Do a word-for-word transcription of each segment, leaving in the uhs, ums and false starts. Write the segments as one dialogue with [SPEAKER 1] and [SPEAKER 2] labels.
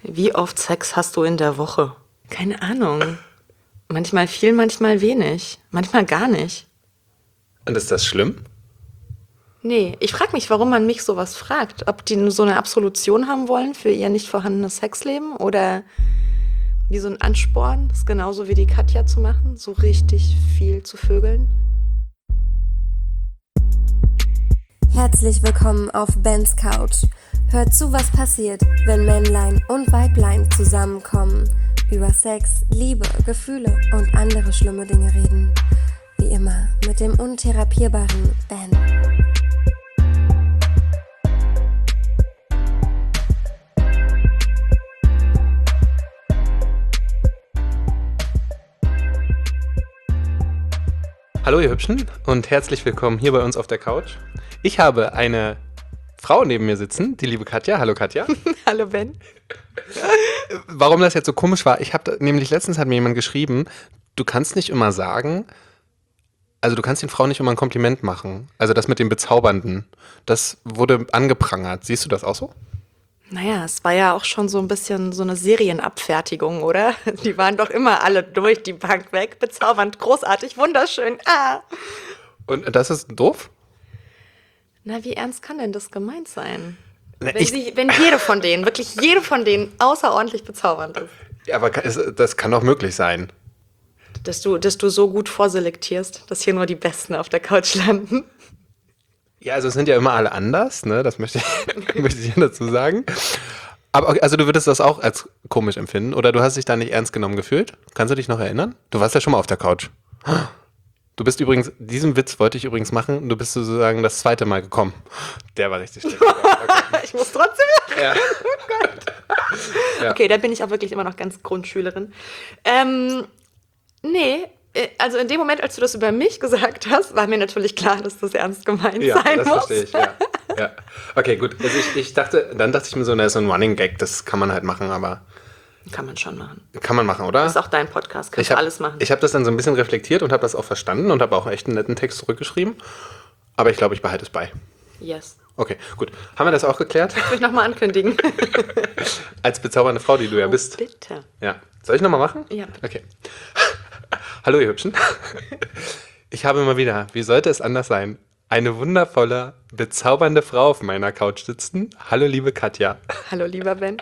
[SPEAKER 1] Wie oft Sex hast du in der Woche? Keine Ahnung. Manchmal viel, manchmal wenig. Manchmal gar nicht.
[SPEAKER 2] Und ist das schlimm?
[SPEAKER 1] Nee, ich frage mich, warum man mich sowas fragt. Ob die nur so eine Absolution haben wollen für ihr nicht vorhandenes Sexleben oder wie so ein Ansporn, das genauso wie die Katja zu machen, so richtig viel zu vögeln.
[SPEAKER 3] Herzlich willkommen auf Bens Couch. Hört zu, was passiert, wenn Männlein und Weiblein zusammenkommen, über Sex, Liebe, Gefühle und andere schlimme Dinge reden. Wie immer mit dem untherapierbaren Ben.
[SPEAKER 2] Hallo ihr Hübschen und herzlich willkommen hier bei uns auf der Couch. Ich habe eine Frau neben mir sitzen, die liebe Katja. Hallo Katja.
[SPEAKER 1] Hallo Ben.
[SPEAKER 2] Warum das jetzt so komisch war, ich habe nämlich letztens hat mir jemand geschrieben, du kannst nicht immer sagen, also du kannst den Frauen nicht immer ein Kompliment machen. Also das mit dem Bezaubernden, das wurde angeprangert. Siehst du das auch so?
[SPEAKER 1] Naja, es war ja auch schon so ein bisschen so eine Serienabfertigung, oder? Die waren doch immer alle durch die Bank weg. Bezaubernd, großartig, wunderschön. Ah.
[SPEAKER 2] Und das ist doof?
[SPEAKER 1] Na, wie ernst kann denn das gemeint sein?
[SPEAKER 2] Na,
[SPEAKER 1] Wenn,
[SPEAKER 2] ich-
[SPEAKER 1] sie, wenn jede von denen, wirklich jede von denen außerordentlich bezaubernd ist.
[SPEAKER 2] Ja, aber es- das kann doch möglich sein.
[SPEAKER 1] Dass du, dass du so gut vorselektierst, dass hier nur die Besten auf der Couch landen.
[SPEAKER 2] Ja, also es sind ja immer alle anders, ne? Das möchte ich, möchte ich dazu sagen. Aber okay, also du würdest das auch als komisch empfinden oder du hast dich da nicht ernst genommen gefühlt? Kannst du dich noch erinnern? Du warst ja schon mal auf der Couch. Du bist übrigens, diesen Witz wollte ich übrigens machen, du bist sozusagen das zweite Mal gekommen. Der war richtig schlecht. Okay.
[SPEAKER 1] Ich muss trotzdem lachen.
[SPEAKER 2] Ja. Ja.
[SPEAKER 1] Okay, da bin ich auch wirklich immer noch ganz Grundschülerin. Ähm, nee, äh, also in dem Moment, als du das über mich gesagt hast, war mir natürlich klar, dass das ernst gemeint
[SPEAKER 2] Ja,
[SPEAKER 1] sein
[SPEAKER 2] das
[SPEAKER 1] muss.
[SPEAKER 2] verstehe ich, ja. Ja. Okay, gut. Also ich, ich dachte, dann dachte ich mir so, na, ist so ein Running Gag, das kann man halt machen, aber
[SPEAKER 1] Kann man schon machen.
[SPEAKER 2] kann man machen, oder?
[SPEAKER 1] Das ist auch dein Podcast, kannst
[SPEAKER 2] Ich
[SPEAKER 1] du
[SPEAKER 2] habe
[SPEAKER 1] alles machen.
[SPEAKER 2] ich hab das dann so ein bisschen reflektiert und habe das auch verstanden und habe auch echt einen netten Text zurückgeschrieben. Aber ich glaube, ich behalte es bei.
[SPEAKER 1] Yes.
[SPEAKER 2] Okay, gut. Haben wir das auch geklärt?
[SPEAKER 1] Soll ich nochmal ankündigen?
[SPEAKER 2] Als bezaubernde Frau, die du ja
[SPEAKER 1] Oh,
[SPEAKER 2] bist.
[SPEAKER 1] bitte.
[SPEAKER 2] Ja. Soll ich nochmal machen?
[SPEAKER 1] Ja.
[SPEAKER 2] Okay. Hallo, ihr Hübschen. Ich habe mal wieder, wie sollte es anders sein, eine wundervolle, bezaubernde Frau auf meiner Couch sitzen. Hallo, liebe Katja.
[SPEAKER 1] Hallo, lieber Ben.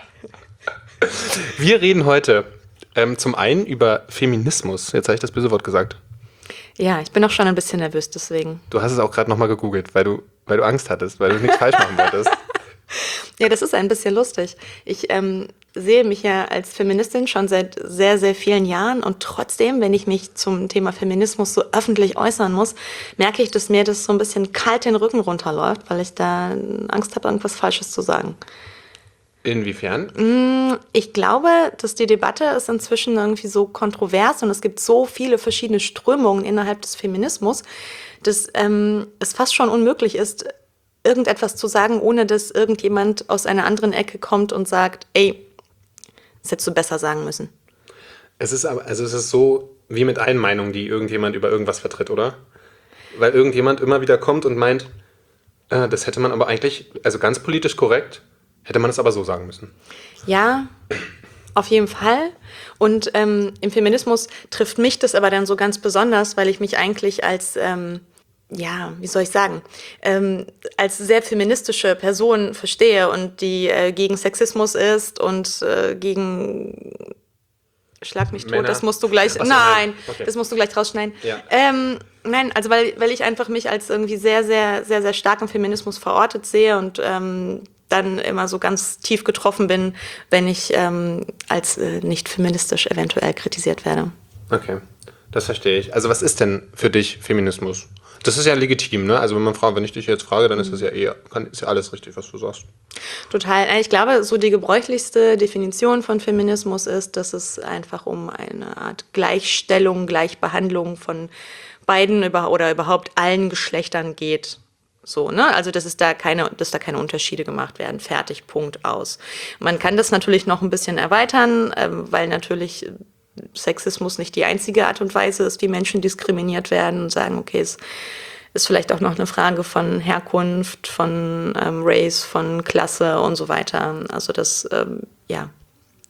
[SPEAKER 2] Wir reden heute ähm, zum einen über Feminismus. Jetzt habe ich das böse Wort gesagt.
[SPEAKER 1] Ja, ich bin auch schon ein bisschen nervös deswegen.
[SPEAKER 2] Du hast es auch gerade nochmal gegoogelt, weil du, weil du Angst hattest, weil du nichts falsch machen wolltest.
[SPEAKER 1] Ja, das ist ein bisschen lustig. Ich ähm, sehe mich ja als Feministin schon seit sehr, sehr vielen Jahren und trotzdem, wenn ich mich zum Thema Feminismus so öffentlich äußern muss, merke ich, dass mir das so ein bisschen kalt den Rücken runterläuft, weil ich da Angst habe, irgendwas Falsches zu sagen.
[SPEAKER 2] Inwiefern?
[SPEAKER 1] Ich glaube, dass die Debatte ist inzwischen irgendwie so kontrovers und es gibt so viele verschiedene Strömungen innerhalb des Feminismus, dass ähm, es fast schon unmöglich ist, irgendetwas zu sagen, ohne dass irgendjemand aus einer anderen Ecke kommt und sagt, ey, das hättest du besser sagen müssen.
[SPEAKER 2] Es ist aber, also es ist so wie mit allen Meinungen, die irgendjemand über irgendwas vertritt, oder? Weil irgendjemand immer wieder kommt und meint, äh, das hätte man aber eigentlich, also ganz politisch korrekt, hätte man es aber so sagen müssen.
[SPEAKER 1] Ja, auf jeden Fall. Und ähm, im Feminismus trifft mich das aber dann so ganz besonders, weil ich mich eigentlich als, ähm, ja, wie soll ich sagen, ähm, als sehr feministische Person verstehe und die äh, gegen Sexismus ist und äh, gegen Schlag mich tot,
[SPEAKER 2] Männer.
[SPEAKER 1] das musst du gleich,
[SPEAKER 2] Ach so,
[SPEAKER 1] nein,
[SPEAKER 2] nein. Okay.
[SPEAKER 1] das musst du gleich rausschneiden.
[SPEAKER 2] Ja.
[SPEAKER 1] Ähm, nein, also weil, weil ich einfach mich als irgendwie sehr, sehr, sehr, sehr stark im Feminismus verortet sehe und ähm, dann immer so ganz tief getroffen bin, wenn ich ähm, als äh, nicht feministisch eventuell kritisiert werde.
[SPEAKER 2] Okay, das verstehe ich. Also was ist denn für dich Feminismus? Das ist ja legitim, ne? Also wenn man fragt, wenn ich dich jetzt frage, dann ist das ja eher, kann, ist ja alles richtig, was du sagst.
[SPEAKER 1] Total. Ich glaube, so die gebräuchlichste Definition von Feminismus ist, dass es einfach um eine Art Gleichstellung, Gleichbehandlung von beiden über, oder überhaupt allen Geschlechtern geht. So, ne? Also, dass es da keine, dass da keine Unterschiede gemacht werden. Fertig, Punkt, aus. Man kann das natürlich noch ein bisschen erweitern, ähm, weil natürlich Sexismus nicht die einzige Art und Weise ist, wie Menschen diskriminiert werden und sagen, okay, es ist vielleicht auch noch eine Frage von Herkunft, von ähm, Race, von Klasse und so weiter. Also das, ähm, ja,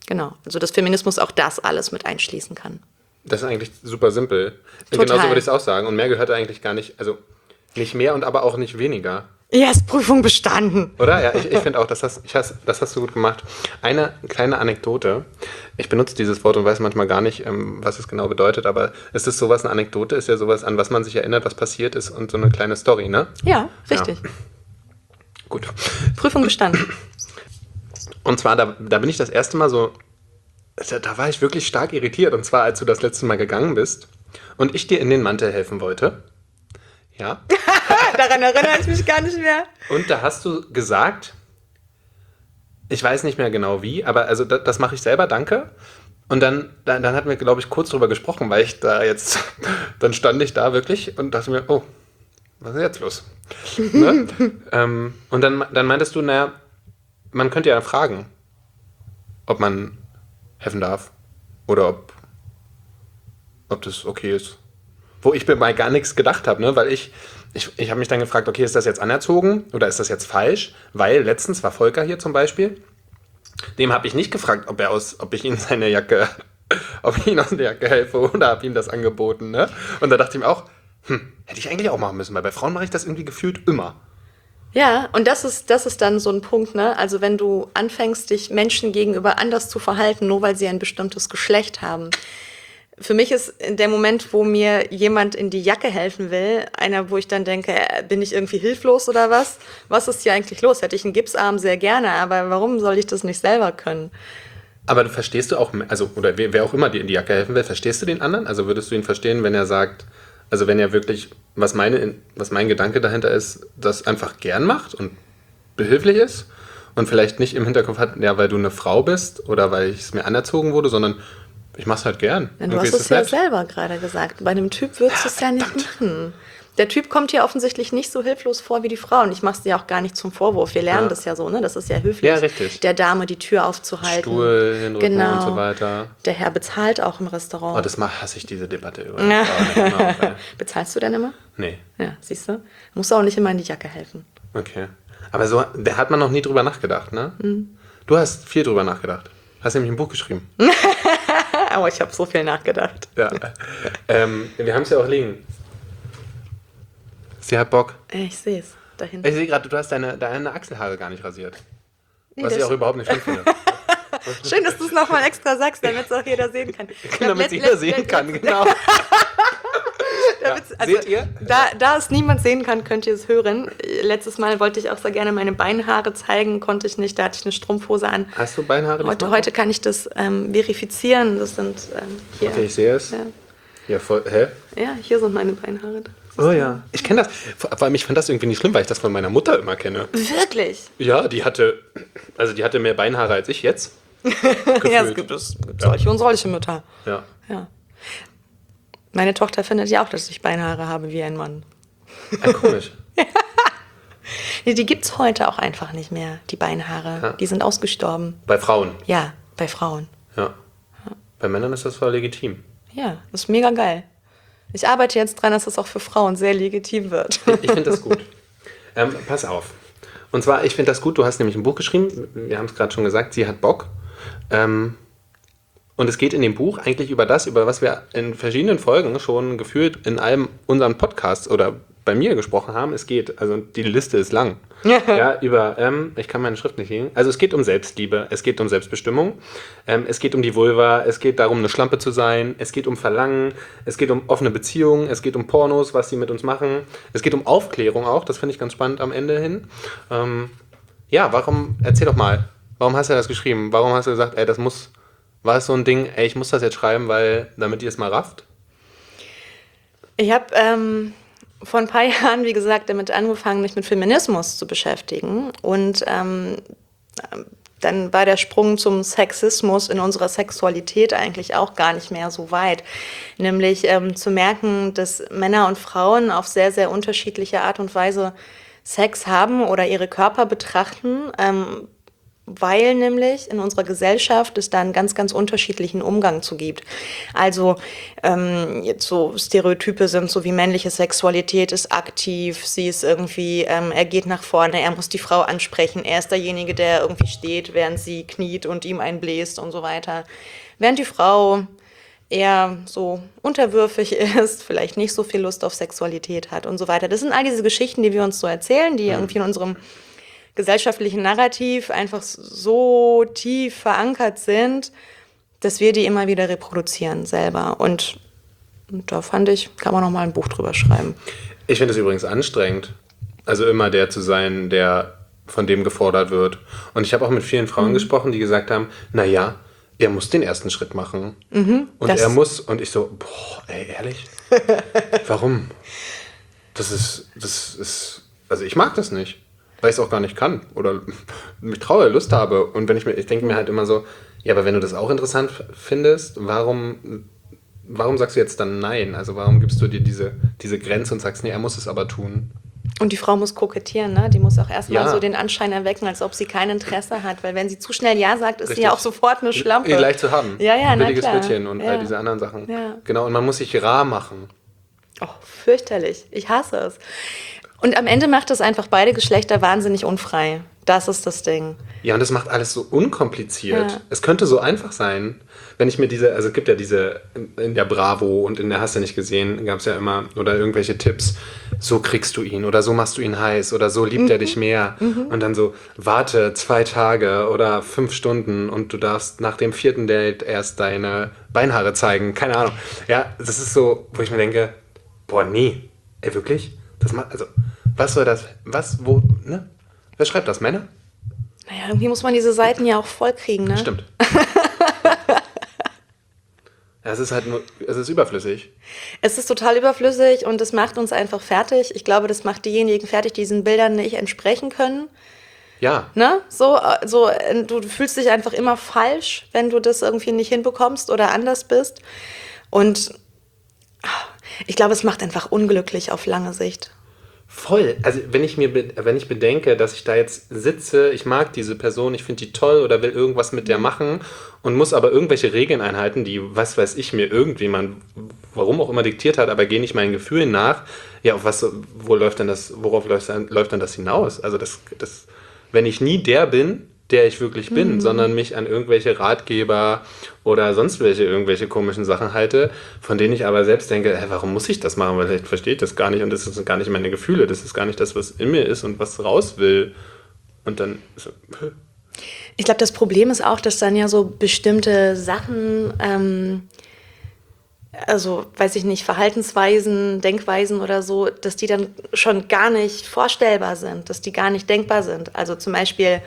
[SPEAKER 1] Genau, also dass Feminismus auch das alles mit einschließen kann.
[SPEAKER 2] Das ist eigentlich super simpel.
[SPEAKER 1] Total.
[SPEAKER 2] Genauso würde ich es auch sagen. Und mehr gehört eigentlich gar nicht, also nicht mehr und aber auch nicht weniger.
[SPEAKER 1] Yes, Prüfung bestanden.
[SPEAKER 2] Oder? Ja, ich, ich finde auch, das hast, ich hast, das hast du gut gemacht. Eine kleine Anekdote. Ich benutze dieses Wort und weiß manchmal gar nicht, ähm, was es genau bedeutet, aber es ist sowas, eine Anekdote ist ja sowas, an was man sich erinnert, was passiert ist und so eine kleine Story, ne?
[SPEAKER 1] Ja, richtig.
[SPEAKER 2] Ja. Gut.
[SPEAKER 1] Prüfung bestanden.
[SPEAKER 2] Und zwar, da, da bin ich das erste Mal so, da, da war ich wirklich stark irritiert. Und zwar, als du das letzte Mal gegangen bist und ich dir in den Mantel helfen wollte. Ja.
[SPEAKER 1] Daran erinnere ich mich gar nicht mehr.
[SPEAKER 2] Und da hast du gesagt, ich weiß nicht mehr genau wie, aber also das, das mache ich selber, danke. Und dann, dann, dann hatten wir, glaube ich, kurz drüber gesprochen, weil ich da jetzt, dann stand ich da wirklich und dachte mir, oh, was ist jetzt los? Ne? ähm, und dann, dann meintest du, naja, man könnte ja fragen, ob man helfen darf oder ob, ob das okay ist. Wo ich mir mal gar nichts gedacht habe, ne? Weil ich, ich, ich habe mich dann gefragt, okay, ist das jetzt anerzogen oder ist das jetzt falsch? Weil letztens war Volker hier zum Beispiel, dem habe ich nicht gefragt, ob er aus, ob ich ihm seine Jacke, ob ich ihm aus der Jacke helfe oder habe ihm das angeboten, ne? Und da dachte ich mir auch, hm, hätte ich eigentlich auch machen müssen, weil bei Frauen mache ich das irgendwie gefühlt immer.
[SPEAKER 1] Ja, und das ist, das ist dann so ein Punkt, ne? Also wenn du anfängst, dich Menschen gegenüber anders zu verhalten, nur weil sie ein bestimmtes Geschlecht haben. Für mich ist der Moment, wo mir jemand in die Jacke helfen will, einer, wo ich dann denke, äh, bin ich irgendwie hilflos oder was? Was ist hier eigentlich los? Hätte ich einen Gipsarm, sehr gerne, aber warum soll ich das nicht selber können?
[SPEAKER 2] Aber du verstehst du auch, also, oder wer, wer auch immer dir in die Jacke helfen will, verstehst du den anderen? Also würdest du ihn verstehen, wenn er sagt, also wenn er wirklich, was, meine, was mein Gedanke dahinter ist, das einfach gern macht und behilflich ist und vielleicht nicht im Hinterkopf hat, ja, weil du eine Frau bist oder weil es mir anerzogen wurde, sondern ich mach's halt gern.
[SPEAKER 1] Ja, du hast es ja selber gerade gesagt. Bei einem Typ würdest du es ja nicht machen. Der Typ kommt hier offensichtlich nicht so hilflos vor wie die Frau. Und ich mach's dir auch gar nicht zum Vorwurf. Wir lernen ja. das ja so, ne? Das ist ja höflich,
[SPEAKER 2] ja, richtig.
[SPEAKER 1] Der Dame die Tür aufzuhalten.
[SPEAKER 2] Stuhl hinrücken
[SPEAKER 1] genau.
[SPEAKER 2] und so weiter.
[SPEAKER 1] Der Herr bezahlt auch im Restaurant.
[SPEAKER 2] Oh, das mal hasse ich, diese Debatte übrigens.
[SPEAKER 1] Ja. Bezahlst du denn immer?
[SPEAKER 2] Nee.
[SPEAKER 1] Ja, siehst du? Musst du auch nicht immer in die Jacke helfen.
[SPEAKER 2] Okay. Aber so, da hat man noch nie drüber nachgedacht, ne? Mhm. Du hast viel drüber nachgedacht. Hast nämlich ein Buch geschrieben.
[SPEAKER 1] Aber ich habe so viel nachgedacht.
[SPEAKER 2] Ja. ähm, wir haben es ja auch liegen. Sie hat Bock.
[SPEAKER 1] Ich sehe es da hinten.
[SPEAKER 2] Ich sehe gerade, du hast deine, deine Achselhaare gar nicht rasiert.
[SPEAKER 1] Nee,
[SPEAKER 2] was ich auch überhaupt nicht schlimm finde.
[SPEAKER 1] Schön, dass du es nochmal extra sagst, damit es auch jeder sehen kann.
[SPEAKER 2] Damit es jeder sehen kann, genau. Ja,
[SPEAKER 1] also,
[SPEAKER 2] seht ihr?
[SPEAKER 1] Da, da es niemand sehen kann, könnt ihr es hören. Letztes Mal wollte ich auch sehr gerne meine Beinhaare zeigen, konnte ich nicht, da hatte ich eine Strumpfhose an.
[SPEAKER 2] Hast du Beinhaare?
[SPEAKER 1] Heute, heute kann ich das ähm, verifizieren, das sind ähm, hier.
[SPEAKER 2] Okay, ich sehe es.
[SPEAKER 1] Ja.
[SPEAKER 2] Ja, voll, hä?
[SPEAKER 1] Ja, hier sind meine Beinhaare.
[SPEAKER 2] Oh ja, ich kenne das. Vor allem, ich fand das irgendwie nicht schlimm, weil ich das von meiner Mutter immer kenne.
[SPEAKER 1] Wirklich?
[SPEAKER 2] Ja, die hatte, also die hatte mehr Beinhaare als ich jetzt.
[SPEAKER 1] Ja, es gibt, es gibt solche und solche Mütter.
[SPEAKER 2] Ja.
[SPEAKER 1] Ja. Meine Tochter findet ja auch, dass ich Beinhaare habe wie ein Mann.
[SPEAKER 2] Ja, komisch.
[SPEAKER 1] Nee, die gibt's heute auch einfach nicht mehr, die Beinhaare. Ja. Die sind ausgestorben.
[SPEAKER 2] Bei Frauen?
[SPEAKER 1] Ja, bei Frauen.
[SPEAKER 2] Ja.
[SPEAKER 1] Ja.
[SPEAKER 2] Bei Männern ist das voll legitim.
[SPEAKER 1] Ja, das ist mega geil. Ich arbeite jetzt dran, dass das auch für Frauen sehr legitim wird.
[SPEAKER 2] Ich finde das gut. Ähm, pass auf. Und zwar, ich finde das gut, du hast nämlich ein Buch geschrieben, wir haben es gerade schon gesagt, sie hat Bock. Ähm, und es geht in dem Buch eigentlich über das, über was wir in verschiedenen Folgen schon gefühlt in einem unseren Podcasts oder bei mir gesprochen haben. Es geht, also die Liste ist lang. Ja, über, ähm, ich kann meine Schrift nicht lesen. Also es geht um Selbstliebe, es geht um Selbstbestimmung, ähm, es geht um die Vulva, es geht darum, eine Schlampe zu sein, es geht um Verlangen, es geht um offene Beziehungen, es geht um Pornos, was sie mit uns machen, es geht um Aufklärung auch, das finde ich ganz spannend am Ende hin. Ähm, ja, warum, erzähl doch mal, warum hast du das geschrieben? Warum hast du gesagt, ey, das muss, war es so ein Ding, ey, ich muss das jetzt schreiben, weil, damit ihr es mal rafft?
[SPEAKER 1] Ich habe, ähm... vor ein paar Jahren, wie gesagt, damit angefangen, mich mit Feminismus zu beschäftigen. Und ähm, dann war der Sprung zum Sexismus in unserer Sexualität eigentlich auch gar nicht mehr so weit. Nämlich ähm, zu merken, dass Männer und Frauen auf sehr, sehr unterschiedliche Art und Weise Sex haben oder ihre Körper betrachten. Ähm, weil nämlich in unserer Gesellschaft es da einen ganz, ganz unterschiedlichen Umgang zu gibt. Also ähm, jetzt so Stereotype sind so wie männliche Sexualität ist aktiv, sie ist irgendwie, ähm, er geht nach vorne, er muss die Frau ansprechen, er ist derjenige, der irgendwie steht, während sie kniet und ihm einbläst und so weiter. Während die Frau eher so unterwürfig ist, vielleicht nicht so viel Lust auf Sexualität hat und so weiter. Das sind all diese Geschichten, die wir uns so erzählen, die irgendwie in unserem gesellschaftlichen Narrativ einfach so tief verankert sind, dass wir die immer wieder reproduzieren selber. Und, und da fand ich, kann man noch mal ein Buch drüber schreiben.
[SPEAKER 2] Ich finde es übrigens anstrengend, also immer der zu sein, der von dem gefordert wird. Und ich habe auch mit vielen Frauen mhm. gesprochen, die gesagt haben, naja, er muss den ersten Schritt machen. Mhm, und er muss, und ich so, boah, ey, ehrlich? Warum? Das ist, das ist, also ich mag das nicht. Weil ich es auch gar nicht kann oder mich traue, Lust habe. Und wenn ich mir, ich denke mir halt immer so, ja, aber wenn du das auch interessant findest, warum, warum sagst du jetzt dann nein? Also warum gibst du dir diese, diese Grenze und sagst, nee, er muss es aber tun?
[SPEAKER 1] Und die Frau muss kokettieren, ne? Die muss auch erstmal
[SPEAKER 2] Ja.
[SPEAKER 1] so den Anschein erwecken, als ob sie kein Interesse hat. Weil wenn sie zu schnell Ja sagt, ist
[SPEAKER 2] Richtig.
[SPEAKER 1] sie ja auch sofort eine Schlampe.
[SPEAKER 2] Leicht zu haben.
[SPEAKER 1] Ja, ja,
[SPEAKER 2] Ein
[SPEAKER 1] na
[SPEAKER 2] billiges
[SPEAKER 1] klar.
[SPEAKER 2] Mädchen und
[SPEAKER 1] Ja.
[SPEAKER 2] all diese anderen Sachen.
[SPEAKER 1] Ja.
[SPEAKER 2] Genau, und man muss sich rar machen.
[SPEAKER 1] Oh, fürchterlich. Ich hasse es. Und am Ende macht es einfach beide Geschlechter wahnsinnig unfrei. Das ist das Ding.
[SPEAKER 2] Ja, und das macht alles so unkompliziert.
[SPEAKER 1] Ja.
[SPEAKER 2] Es könnte so einfach sein, wenn ich mir diese, also es gibt ja diese, in der Bravo und in der Hast du nicht gesehen, gab es ja immer, oder irgendwelche Tipps, so kriegst du ihn oder so machst du ihn heiß oder so liebt
[SPEAKER 1] Mhm.
[SPEAKER 2] er dich mehr. Mhm. Und dann so, warte zwei Tage oder fünf Stunden und du darfst nach dem vierten Date erst deine Beinhaare zeigen. Keine Ahnung. Ja, das ist so, wo ich mir denke, boah, nee, ey, wirklich? Das macht, also, was soll das, was, wo, ne? Wer schreibt das, Männer?
[SPEAKER 1] Naja, irgendwie muss man diese Seiten ja auch voll kriegen, ne?
[SPEAKER 2] Stimmt. Ja, es ist halt nur, es ist überflüssig.
[SPEAKER 1] Es ist total überflüssig und es macht uns einfach fertig. Ich glaube, das macht diejenigen fertig, die diesen Bildern nicht entsprechen können.
[SPEAKER 2] Ja.
[SPEAKER 1] Ne? So, äh, so, äh, du fühlst dich einfach immer falsch, wenn du das irgendwie nicht hinbekommst oder anders bist. Und ah, ich glaube, es macht einfach unglücklich auf lange Sicht.
[SPEAKER 2] Voll. Also wenn ich mir, be- wenn ich bedenke, dass ich da jetzt sitze, ich mag diese Person, ich finde die toll oder will irgendwas mit der machen und muss aber irgendwelche Regeln einhalten, die, was weiß ich, mir irgendjemand, warum auch immer diktiert hat, aber gehe nicht meinen Gefühlen nach. Ja, auf was, wo läuft denn das, worauf läuft, läuft denn das hinaus? Also das, das, wenn ich nie der bin, der ich wirklich bin, mhm. sondern mich an irgendwelche Ratgeber oder sonst welche irgendwelche komischen Sachen halte, von denen ich aber selbst denke, hey, warum muss ich das machen? Weil vielleicht verstehe ich das gar nicht und das sind gar nicht meine Gefühle, das ist gar nicht das, was in mir ist und was raus will. Und dann so,
[SPEAKER 1] ich glaube, das Problem ist auch, dass dann ja so bestimmte Sachen, ähm, also weiß ich nicht, Verhaltensweisen, Denkweisen oder so, dass die dann schon gar nicht vorstellbar sind, dass die gar nicht denkbar sind. Also zum Beispiel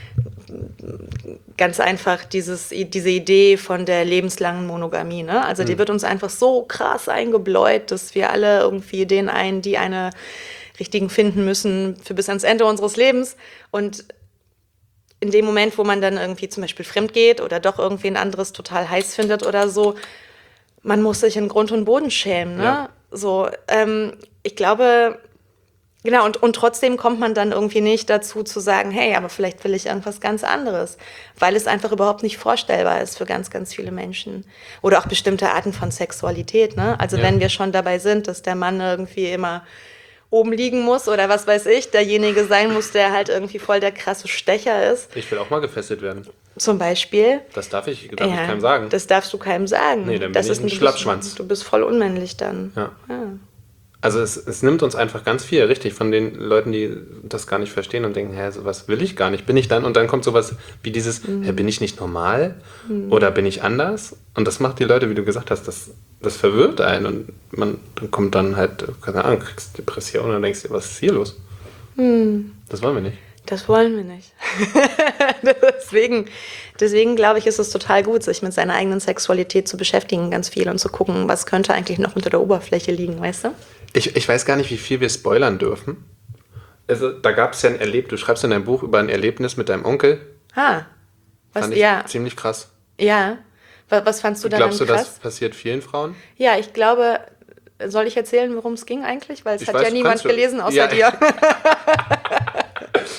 [SPEAKER 1] ganz einfach dieses, diese Idee von der lebenslangen Monogamie. Ne? Also die wird uns einfach so krass eingebläut, dass wir alle irgendwie den einen, die eine richtigen finden müssen für bis ans Ende unseres Lebens. Und in dem Moment, wo man dann irgendwie zum Beispiel fremd geht oder doch irgendwie ein anderes total heiß findet oder so, man muss sich in Grund und Boden schämen. Ne?
[SPEAKER 2] Ja.
[SPEAKER 1] So, ähm, ich glaube... Genau, und, und trotzdem kommt man dann irgendwie nicht dazu zu sagen, hey, aber vielleicht will ich irgendwas ganz anderes, weil es einfach überhaupt nicht vorstellbar ist für ganz, ganz viele Menschen. Oder auch bestimmte Arten von Sexualität, ne? Also
[SPEAKER 2] Ja.
[SPEAKER 1] wenn wir schon dabei sind, dass der Mann irgendwie immer oben liegen muss oder was weiß ich, derjenige sein muss, der halt irgendwie voll der krasse Stecher ist,
[SPEAKER 2] ich will auch mal gefesselt werden.
[SPEAKER 1] zum Beispiel.
[SPEAKER 2] Das darf ich, darf
[SPEAKER 1] Ja,
[SPEAKER 2] ich keinem sagen.
[SPEAKER 1] Das darfst du keinem sagen.
[SPEAKER 2] Nee, dann bin
[SPEAKER 1] das
[SPEAKER 2] ich
[SPEAKER 1] ist
[SPEAKER 2] ein
[SPEAKER 1] du bist-
[SPEAKER 2] Schlappschwanz.
[SPEAKER 1] Du bist voll unmännlich dann.
[SPEAKER 2] Ja.
[SPEAKER 1] Ja.
[SPEAKER 2] Also es, es nimmt uns einfach ganz viel, richtig, von den Leuten, die das gar nicht verstehen und denken, hä, sowas will ich gar nicht, bin ich dann? Und dann kommt sowas wie dieses,
[SPEAKER 1] Mhm.
[SPEAKER 2] hä, bin ich nicht normal? Oder bin ich anders? Und das macht die Leute, wie du gesagt hast, das, das verwirrt einen und man kommt dann halt, keine Ahnung, kriegst Depression und denkst dir, was ist hier los?
[SPEAKER 1] Mhm.
[SPEAKER 2] Das wollen wir nicht.
[SPEAKER 1] Das wollen wir nicht. deswegen, deswegen glaube ich, ist es total gut, sich mit seiner eigenen Sexualität zu beschäftigen, ganz viel und zu gucken, was könnte eigentlich noch unter der Oberfläche liegen, weißt du?
[SPEAKER 2] Ich, ich weiß gar nicht, wie viel wir spoilern dürfen. Also da gab es ja ein Erlebnis, du schreibst in deinem Buch über ein Erlebnis mit deinem Onkel.
[SPEAKER 1] Ah, was,
[SPEAKER 2] Fand ich
[SPEAKER 1] ja,
[SPEAKER 2] ziemlich krass.
[SPEAKER 1] ja. Was, was fandst du daran
[SPEAKER 2] Glaubst du,
[SPEAKER 1] krass?
[SPEAKER 2] das passiert vielen Frauen?
[SPEAKER 1] Ja, ich glaube, soll ich erzählen, worum es ging eigentlich? Weil es
[SPEAKER 2] Ich
[SPEAKER 1] hat
[SPEAKER 2] weiß,
[SPEAKER 1] ja niemand
[SPEAKER 2] kannst du.
[SPEAKER 1] gelesen außer
[SPEAKER 2] Ja.
[SPEAKER 1] dir.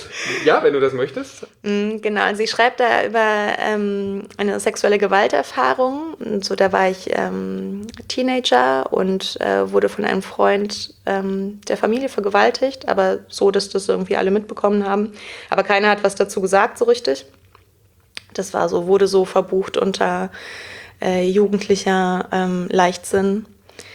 [SPEAKER 2] Ja, wenn du das möchtest.
[SPEAKER 1] Mm, Genau, also sie schreibt da über ähm, eine sexuelle Gewalterfahrung. Und so, da war ich ähm, Teenager und äh, wurde von einem Freund ähm, der Familie vergewaltigt, aber so, dass das irgendwie alle mitbekommen haben. Aber keiner hat was dazu gesagt so richtig. Das war so, wurde so verbucht unter äh, jugendlicher ähm, Leichtsinn.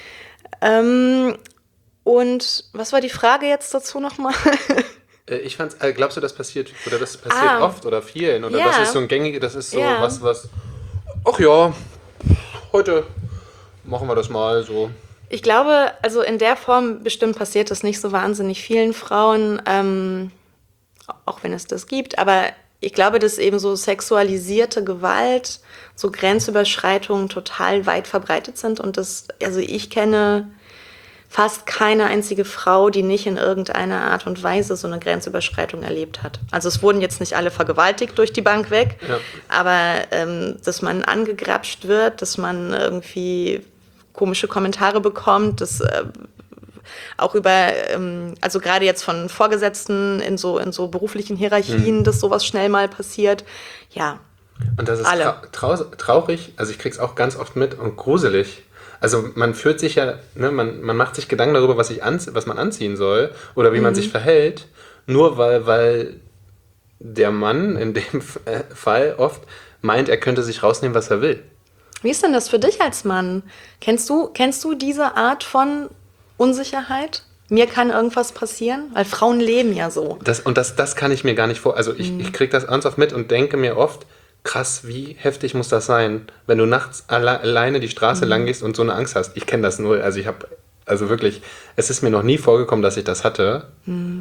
[SPEAKER 1] Ähm, und was war die Frage jetzt dazu nochmal?
[SPEAKER 2] Äh, Ich fand's, äh, glaubst du, das passiert, oder das passiert
[SPEAKER 1] Ah.
[SPEAKER 2] oft oder vielen? Oder
[SPEAKER 1] Ja.
[SPEAKER 2] das ist so ein gängiges, das ist so
[SPEAKER 1] Ja.
[SPEAKER 2] was, was, ach ja, heute machen wir das mal so.
[SPEAKER 1] Ich glaube, also in der Form bestimmt passiert das nicht so wahnsinnig vielen Frauen, ähm, auch wenn es das gibt, aber ich glaube, dass eben so sexualisierte Gewalt, so Grenzüberschreitungen total weit verbreitet sind und das, also ich kenne fast keine einzige Frau, die nicht in irgendeiner Art und Weise so eine Grenzüberschreitung erlebt hat. Also es wurden jetzt nicht alle vergewaltigt durch die Bank weg,
[SPEAKER 2] Ja.
[SPEAKER 1] aber ähm, dass man angegrapscht wird, dass man irgendwie komische Kommentare bekommt, dass äh, auch über, ähm, also gerade jetzt von Vorgesetzten in so, in so beruflichen Hierarchien, dass sowas schnell mal passiert. Ja,
[SPEAKER 2] Und das ist
[SPEAKER 1] Alle.
[SPEAKER 2] trau trau traurig, also ich krieg's auch ganz oft mit und gruselig. Also man fühlt sich ja, ne, man, man macht sich Gedanken darüber, was, ich anzie was man anziehen soll oder wie man sich verhält, nur weil, weil der Mann in dem F- äh, Fall oft meint, er könnte sich rausnehmen, was er will.
[SPEAKER 1] wie ist denn das für dich als Mann? Kennst du, kennst du diese Art von Unsicherheit? Mir kann irgendwas passieren? Weil Frauen leben ja so.
[SPEAKER 2] Das, und das, das kann ich mir gar nicht vor. Also ich, ich kriege das ganz oft mit und denke mir oft, krass, wie heftig muss das sein, wenn du nachts alle, alleine die Straße lang gehst und so eine Angst hast. Ich kenne das null. Also ich habe, also wirklich, es ist mir noch nie vorgekommen, dass ich das hatte.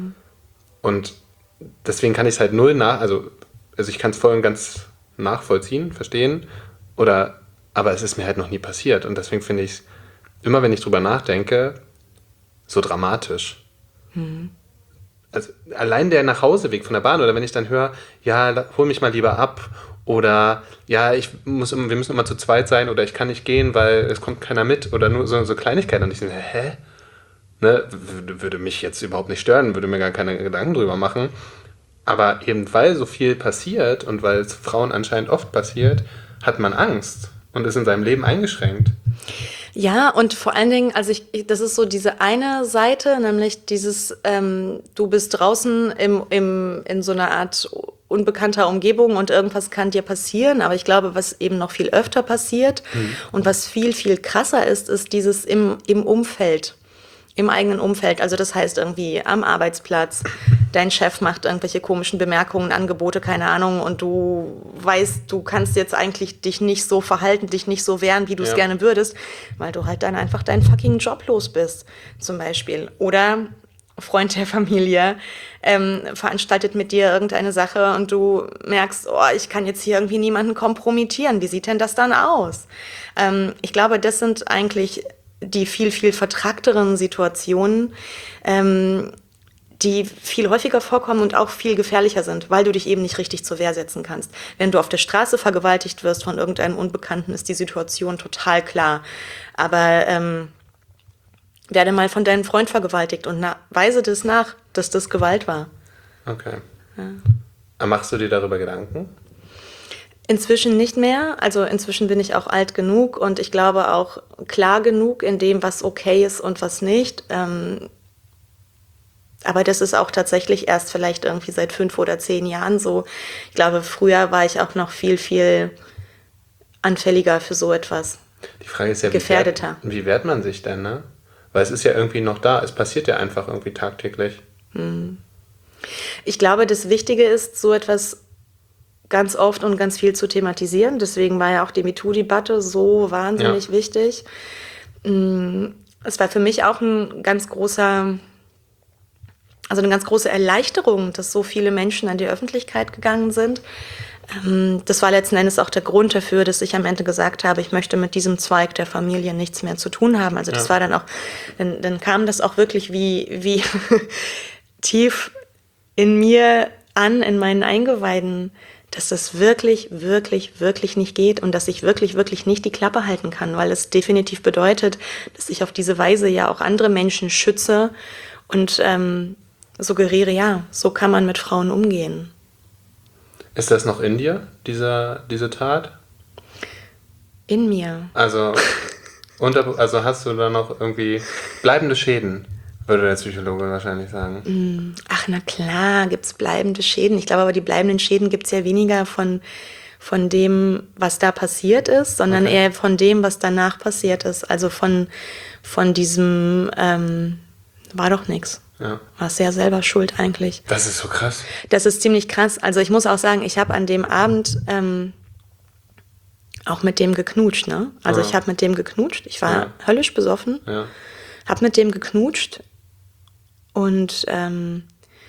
[SPEAKER 2] Und deswegen kann ich es halt null nach, also, also ich kann es voll und ganz nachvollziehen, verstehen. Oder, aber es ist mir halt noch nie passiert. Und deswegen finde ich es, immer wenn ich drüber nachdenke, so dramatisch. Also allein der Nachhauseweg von der Bahn oder wenn ich dann höre, ja, la- hol mich mal lieber ab oder ja, ich muss, immer- wir müssen immer zu zweit sein oder ich kann nicht gehen, weil es kommt keiner mit oder nur so, so Kleinigkeiten und ich denke, hä? Ne, würde, würde mich jetzt überhaupt nicht stören, würde mir gar keine Gedanken drüber machen. Aber eben weil so viel passiert und weil es Frauen anscheinend oft passiert, hat man Angst und ist in seinem Leben eingeschränkt.
[SPEAKER 1] Ja, und vor allen Dingen, also ich, ich, das ist so diese eine Seite, nämlich dieses, ähm, du bist draußen im, im, in so einer Art unbekannter Umgebung und irgendwas kann dir passieren. Aber ich glaube, was eben noch viel öfter passiert und was viel, viel krasser ist, ist dieses im, im Umfeld. Im eigenen Umfeld, also das heißt irgendwie am Arbeitsplatz, dein Chef macht irgendwelche komischen Bemerkungen, Angebote, keine Ahnung, und du weißt, du kannst jetzt eigentlich dich nicht so verhalten, dich nicht so wehren, wie du es
[SPEAKER 2] Ja.
[SPEAKER 1] gerne würdest, weil du halt dann einfach deinen fucking Job los bist, zum Beispiel. Oder Freund der Familie ähm, veranstaltet mit dir irgendeine Sache und du merkst, oh, ich kann jetzt hier irgendwie niemanden kompromittieren. Wie sieht denn das dann aus? Ähm, ich glaube, das sind eigentlich die viel, viel vertragteren Situationen, ähm, die viel häufiger vorkommen und auch viel gefährlicher sind, weil du dich eben nicht richtig zur Wehr setzen kannst. Wenn du auf der Straße vergewaltigt wirst von irgendeinem Unbekannten, ist die Situation total klar. Aber ähm, werde mal von deinem Freund vergewaltigt und na, weise das nach, dass das Gewalt war.
[SPEAKER 2] Okay. Aber machst du dir darüber Gedanken?
[SPEAKER 1] Inzwischen nicht mehr. Also inzwischen bin ich auch alt genug und ich glaube auch klar genug in dem, was okay ist und was nicht. Ähm, aber das ist auch tatsächlich erst vielleicht irgendwie seit fünf oder zehn Jahren so. Ich glaube, früher war ich auch noch viel, viel anfälliger für so etwas.
[SPEAKER 2] Die Frage ist ja,
[SPEAKER 1] Gefährdeter.
[SPEAKER 2] Wie, wehrt, wie wehrt man sich denn, ne? Weil es ist ja irgendwie noch da. Es passiert ja einfach irgendwie tagtäglich.
[SPEAKER 1] Ich glaube, das Wichtige ist, so etwas ganz oft und ganz viel zu thematisieren. Deswegen war ja auch die MeToo-Debatte so wahnsinnig
[SPEAKER 2] Ja.
[SPEAKER 1] wichtig. Mm, Es war für mich auch ein ganz großer, also eine ganz große Erleichterung, dass so viele Menschen an die Öffentlichkeit gegangen sind. Ähm, Das war letzten Endes auch der Grund dafür, dass ich am Ende gesagt habe, ich möchte mit diesem Zweig der Familie nichts mehr zu tun haben. Also das
[SPEAKER 2] Ja.
[SPEAKER 1] war dann auch, dann, dann kam das auch wirklich wie, wie tief in mir an, in meinen Eingeweiden, dass das wirklich, wirklich, wirklich nicht geht und dass ich wirklich, wirklich nicht die Klappe halten kann, weil es definitiv bedeutet, dass ich auf diese Weise ja auch andere Menschen schütze und ähm, suggeriere, ja, so kann man mit Frauen umgehen.
[SPEAKER 2] Ist das noch in dir, dieser, diese Tat?
[SPEAKER 1] In mir.
[SPEAKER 2] Also, unter, also hast du da noch irgendwie bleibende Schäden, würde der Psychologe wahrscheinlich sagen.
[SPEAKER 1] Ach, na klar, gibt es bleibende Schäden. Ich glaube aber, die bleibenden Schäden gibt es ja weniger von, von dem, was da passiert ist, sondern
[SPEAKER 2] Okay.
[SPEAKER 1] eher von dem, was danach passiert ist. Also von, von diesem, ähm, war doch nichts.
[SPEAKER 2] Ja.
[SPEAKER 1] Warst ja selber schuld eigentlich.
[SPEAKER 2] Das ist so krass.
[SPEAKER 1] Das ist ziemlich krass. Also ich muss auch sagen, ich habe an dem Abend ähm, auch mit dem geknutscht, ne? Also
[SPEAKER 2] Ja.
[SPEAKER 1] ich habe mit dem geknutscht. Ich war
[SPEAKER 2] Ja.
[SPEAKER 1] höllisch besoffen,
[SPEAKER 2] Ja.
[SPEAKER 1] habe mit dem geknutscht und ähm,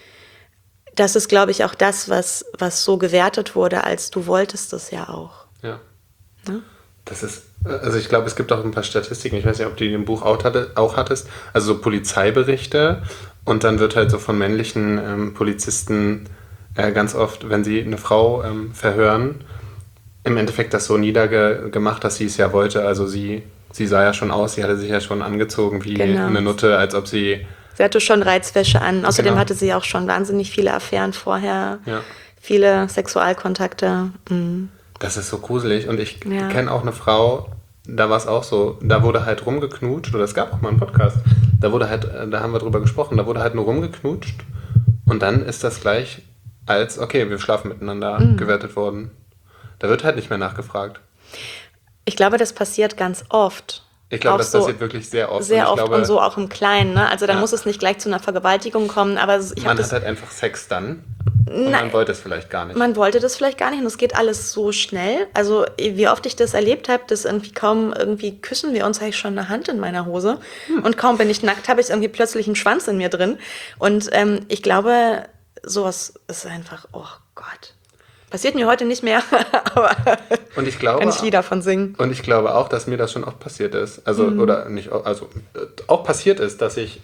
[SPEAKER 1] das ist, glaube ich, auch das, was, was so gewertet wurde, als du wolltest es ja auch.
[SPEAKER 2] Ja.
[SPEAKER 1] Ne?
[SPEAKER 2] Das ist, also ich glaube, es gibt auch ein paar Statistiken, ich weiß nicht, ob du die im Buch auch, hatte, auch hattest, also so Polizeiberichte und dann wird halt so von männlichen ähm, Polizisten äh, ganz oft, wenn sie eine Frau ähm, verhören, im Endeffekt das so niedergemacht, dass sie es ja wollte, also sie, sie sah ja schon aus, sie hatte sich ja schon angezogen wie
[SPEAKER 1] Genau.
[SPEAKER 2] eine Nutte, als ob sie,
[SPEAKER 1] Sie hatte schon Reizwäsche an. Außerdem
[SPEAKER 2] Genau.
[SPEAKER 1] hatte sie auch schon wahnsinnig viele Affären vorher,
[SPEAKER 2] ja.
[SPEAKER 1] viele Sexualkontakte. Mhm.
[SPEAKER 2] Das ist so gruselig und ich
[SPEAKER 1] Ja.
[SPEAKER 2] kenne auch eine Frau, da war es auch so, da wurde halt rumgeknutscht, oder es gab auch mal einen Podcast, da wurde halt, äh, da haben wir drüber gesprochen, da wurde halt nur rumgeknutscht und dann ist das gleich als, okay, wir schlafen miteinander
[SPEAKER 1] Mhm.
[SPEAKER 2] gewertet worden. Da wird halt nicht mehr nachgefragt.
[SPEAKER 1] Ich glaube, das passiert ganz oft.
[SPEAKER 2] Ich glaube,
[SPEAKER 1] Auch
[SPEAKER 2] das
[SPEAKER 1] so
[SPEAKER 2] passiert wirklich sehr oft.
[SPEAKER 1] Sehr
[SPEAKER 2] und ich
[SPEAKER 1] oft
[SPEAKER 2] glaube,
[SPEAKER 1] und so auch im Kleinen. Ne? Also da
[SPEAKER 2] Ja.
[SPEAKER 1] muss es nicht gleich zu einer Vergewaltigung kommen, aber ich habe
[SPEAKER 2] man
[SPEAKER 1] das.
[SPEAKER 2] hat halt einfach Sex dann und
[SPEAKER 1] Nein.
[SPEAKER 2] man wollte es vielleicht gar nicht.
[SPEAKER 1] Man wollte das vielleicht gar nicht und es geht alles so schnell. Also wie oft ich das erlebt habe, dass irgendwie kaum irgendwie küssen wir uns, habe ich schon eine Hand in meiner Hose und kaum bin ich nackt, habe ich irgendwie plötzlich einen Schwanz in mir drin. Und ähm, ich glaube, sowas ist einfach, oh Gott. Passiert mir heute nicht mehr, aber
[SPEAKER 2] Und ich glaube,
[SPEAKER 1] kann ich Lieder von singen.
[SPEAKER 2] Und ich glaube auch, dass mir das schon oft passiert ist. Also,
[SPEAKER 1] Mhm.
[SPEAKER 2] oder nicht, au- also äh, auch passiert ist, dass ich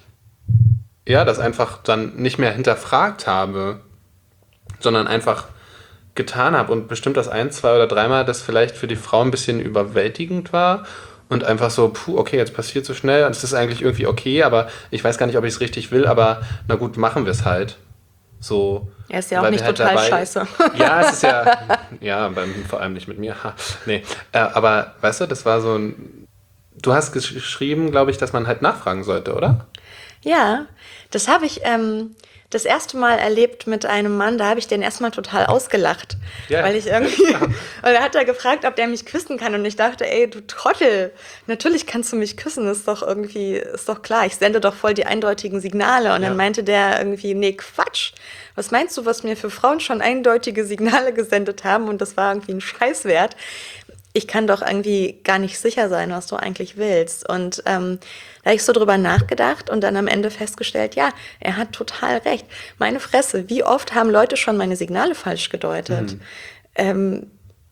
[SPEAKER 2] ja das einfach dann nicht mehr hinterfragt habe, sondern einfach getan habe und bestimmt das ein, zwei oder dreimal das vielleicht für die Frau ein bisschen überwältigend war und einfach so, puh, okay, jetzt passiert so schnell und es ist eigentlich irgendwie okay, aber ich weiß gar nicht, ob ich es richtig will, aber na gut, machen wir es halt. So,
[SPEAKER 1] Er ist ja auch
[SPEAKER 2] weil
[SPEAKER 1] nicht
[SPEAKER 2] wir halt
[SPEAKER 1] total
[SPEAKER 2] dabei-
[SPEAKER 1] scheiße.
[SPEAKER 2] Ja, es ist ja, ja, beim, vor allem nicht mit mir. Ha, nee, äh, aber weißt du, das war so ein, du hast gesch- geschrieben, glaube ich, dass man halt nachfragen sollte, oder?
[SPEAKER 1] Ja, das habe ich ähm, das erste Mal erlebt mit einem Mann, da habe ich den erstmal total ausgelacht.
[SPEAKER 2] Ja.
[SPEAKER 1] Weil ich irgendwie, und da hat er gefragt, ob der mich küssen kann und ich dachte, ey, du Trottel, natürlich kannst du mich küssen, ist doch irgendwie, ist doch klar, ich sende doch voll die eindeutigen Signale. Und
[SPEAKER 2] Ja.
[SPEAKER 1] dann meinte der irgendwie, nee, Quatsch, was meinst du, was mir für Frauen schon eindeutige Signale gesendet haben und das war irgendwie ein Scheißwert. Ich kann doch irgendwie gar nicht sicher sein, was du eigentlich willst. Und ähm, da habe ich so drüber nachgedacht und dann am Ende festgestellt, ja, er hat total recht. Meine Fresse, wie oft haben Leute schon meine Signale falsch gedeutet?
[SPEAKER 2] Mhm.
[SPEAKER 1] Ähm,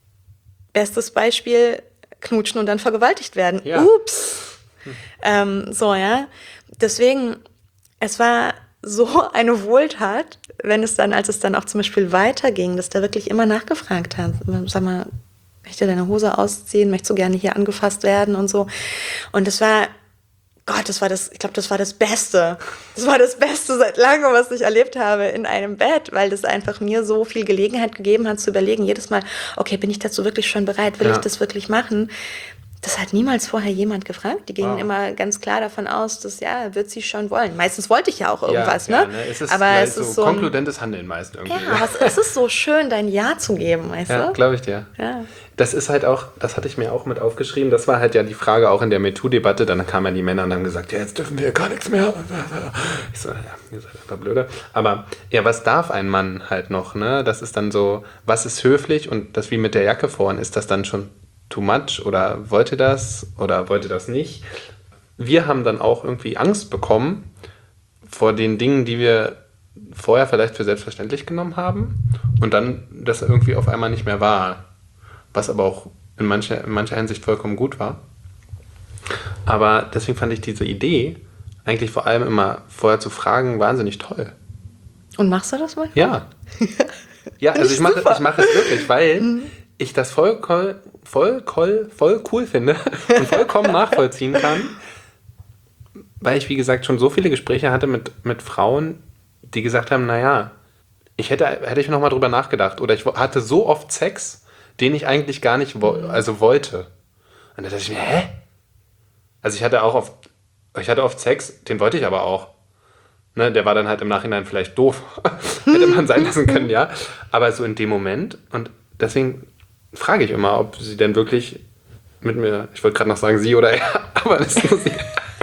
[SPEAKER 1] bestes Beispiel, knutschen und dann vergewaltigt werden.
[SPEAKER 2] Ja.
[SPEAKER 1] Ups. Ähm, so, ja. Deswegen, es war so eine Wohltat, wenn es dann, als es dann auch zum Beispiel weiterging, dass der wirklich immer nachgefragt hat. Sag mal, möchte deine Hose ausziehen? Möchtest du gerne hier angefasst werden und so? Und das war, Gott, das war das, ich glaube, das war das Beste. Das war das Beste seit langem, was ich erlebt habe in einem Bett, weil das einfach mir so viel Gelegenheit gegeben hat zu überlegen, jedes Mal, okay, bin ich dazu wirklich schon bereit? Will
[SPEAKER 2] Ja.
[SPEAKER 1] ich das wirklich machen? Das hat niemals vorher jemand gefragt. Die gingen
[SPEAKER 2] Wow.
[SPEAKER 1] immer ganz klar davon aus, dass, ja, wird sie schon wollen. Meistens wollte ich ja auch irgendwas,
[SPEAKER 2] ja,
[SPEAKER 1] ne?
[SPEAKER 2] Ja, es ist
[SPEAKER 1] Aber
[SPEAKER 2] gleich
[SPEAKER 1] es
[SPEAKER 2] so,
[SPEAKER 1] ist so ein,
[SPEAKER 2] konkludentes Handeln meist irgendwie.
[SPEAKER 1] ja, was, es ist so schön, dein Ja zu geben, weißt
[SPEAKER 2] Ja,
[SPEAKER 1] du?
[SPEAKER 2] glaube ich dir.
[SPEAKER 1] Ja.
[SPEAKER 2] Das ist halt auch, das hatte ich mir auch mit aufgeschrieben, das war halt ja die Frage auch in der MeToo-Debatte, dann kamen ja die Männer und haben gesagt, ja, jetzt dürfen wir gar nichts mehr. Ich so, ja, ihr seid einfach blöde. Aber ja, was darf ein Mann halt noch, ne? Das ist dann so, was ist höflich und das wie mit der Jacke vorhin, ist das dann schon too much oder wollte das oder wollte das nicht? Wir haben dann auch irgendwie Angst bekommen vor den Dingen, die wir vorher vielleicht für selbstverständlich genommen haben und dann das irgendwie auf einmal nicht mehr war, was aber auch in mancher, in mancher Hinsicht vollkommen gut war. Aber deswegen fand ich diese Idee, eigentlich vor allem immer vorher zu fragen, wahnsinnig toll.
[SPEAKER 1] Und machst du das mal?
[SPEAKER 2] Ja. Ja, also ich mache, ich mache es wirklich, weil ich das voll, voll, voll, voll cool finde und vollkommen nachvollziehen kann, weil ich, wie gesagt, schon so viele Gespräche hatte mit, mit Frauen, die gesagt haben, naja, ich hätte, hätte ich noch mal drüber nachgedacht. Oder ich hatte so oft Sex, den ich eigentlich gar nicht wo- also wollte. Und da dachte ich mir, hä? Also ich hatte auch oft, ich hatte oft Sex, den wollte ich aber auch. Ne, der war dann halt im Nachhinein vielleicht doof. Hätte man sein lassen können, ja. Aber so in dem Moment. Und deswegen frage ich immer, ob sie denn wirklich mit mir, ich wollte gerade noch sagen sie oder er, aber das ist nur sie.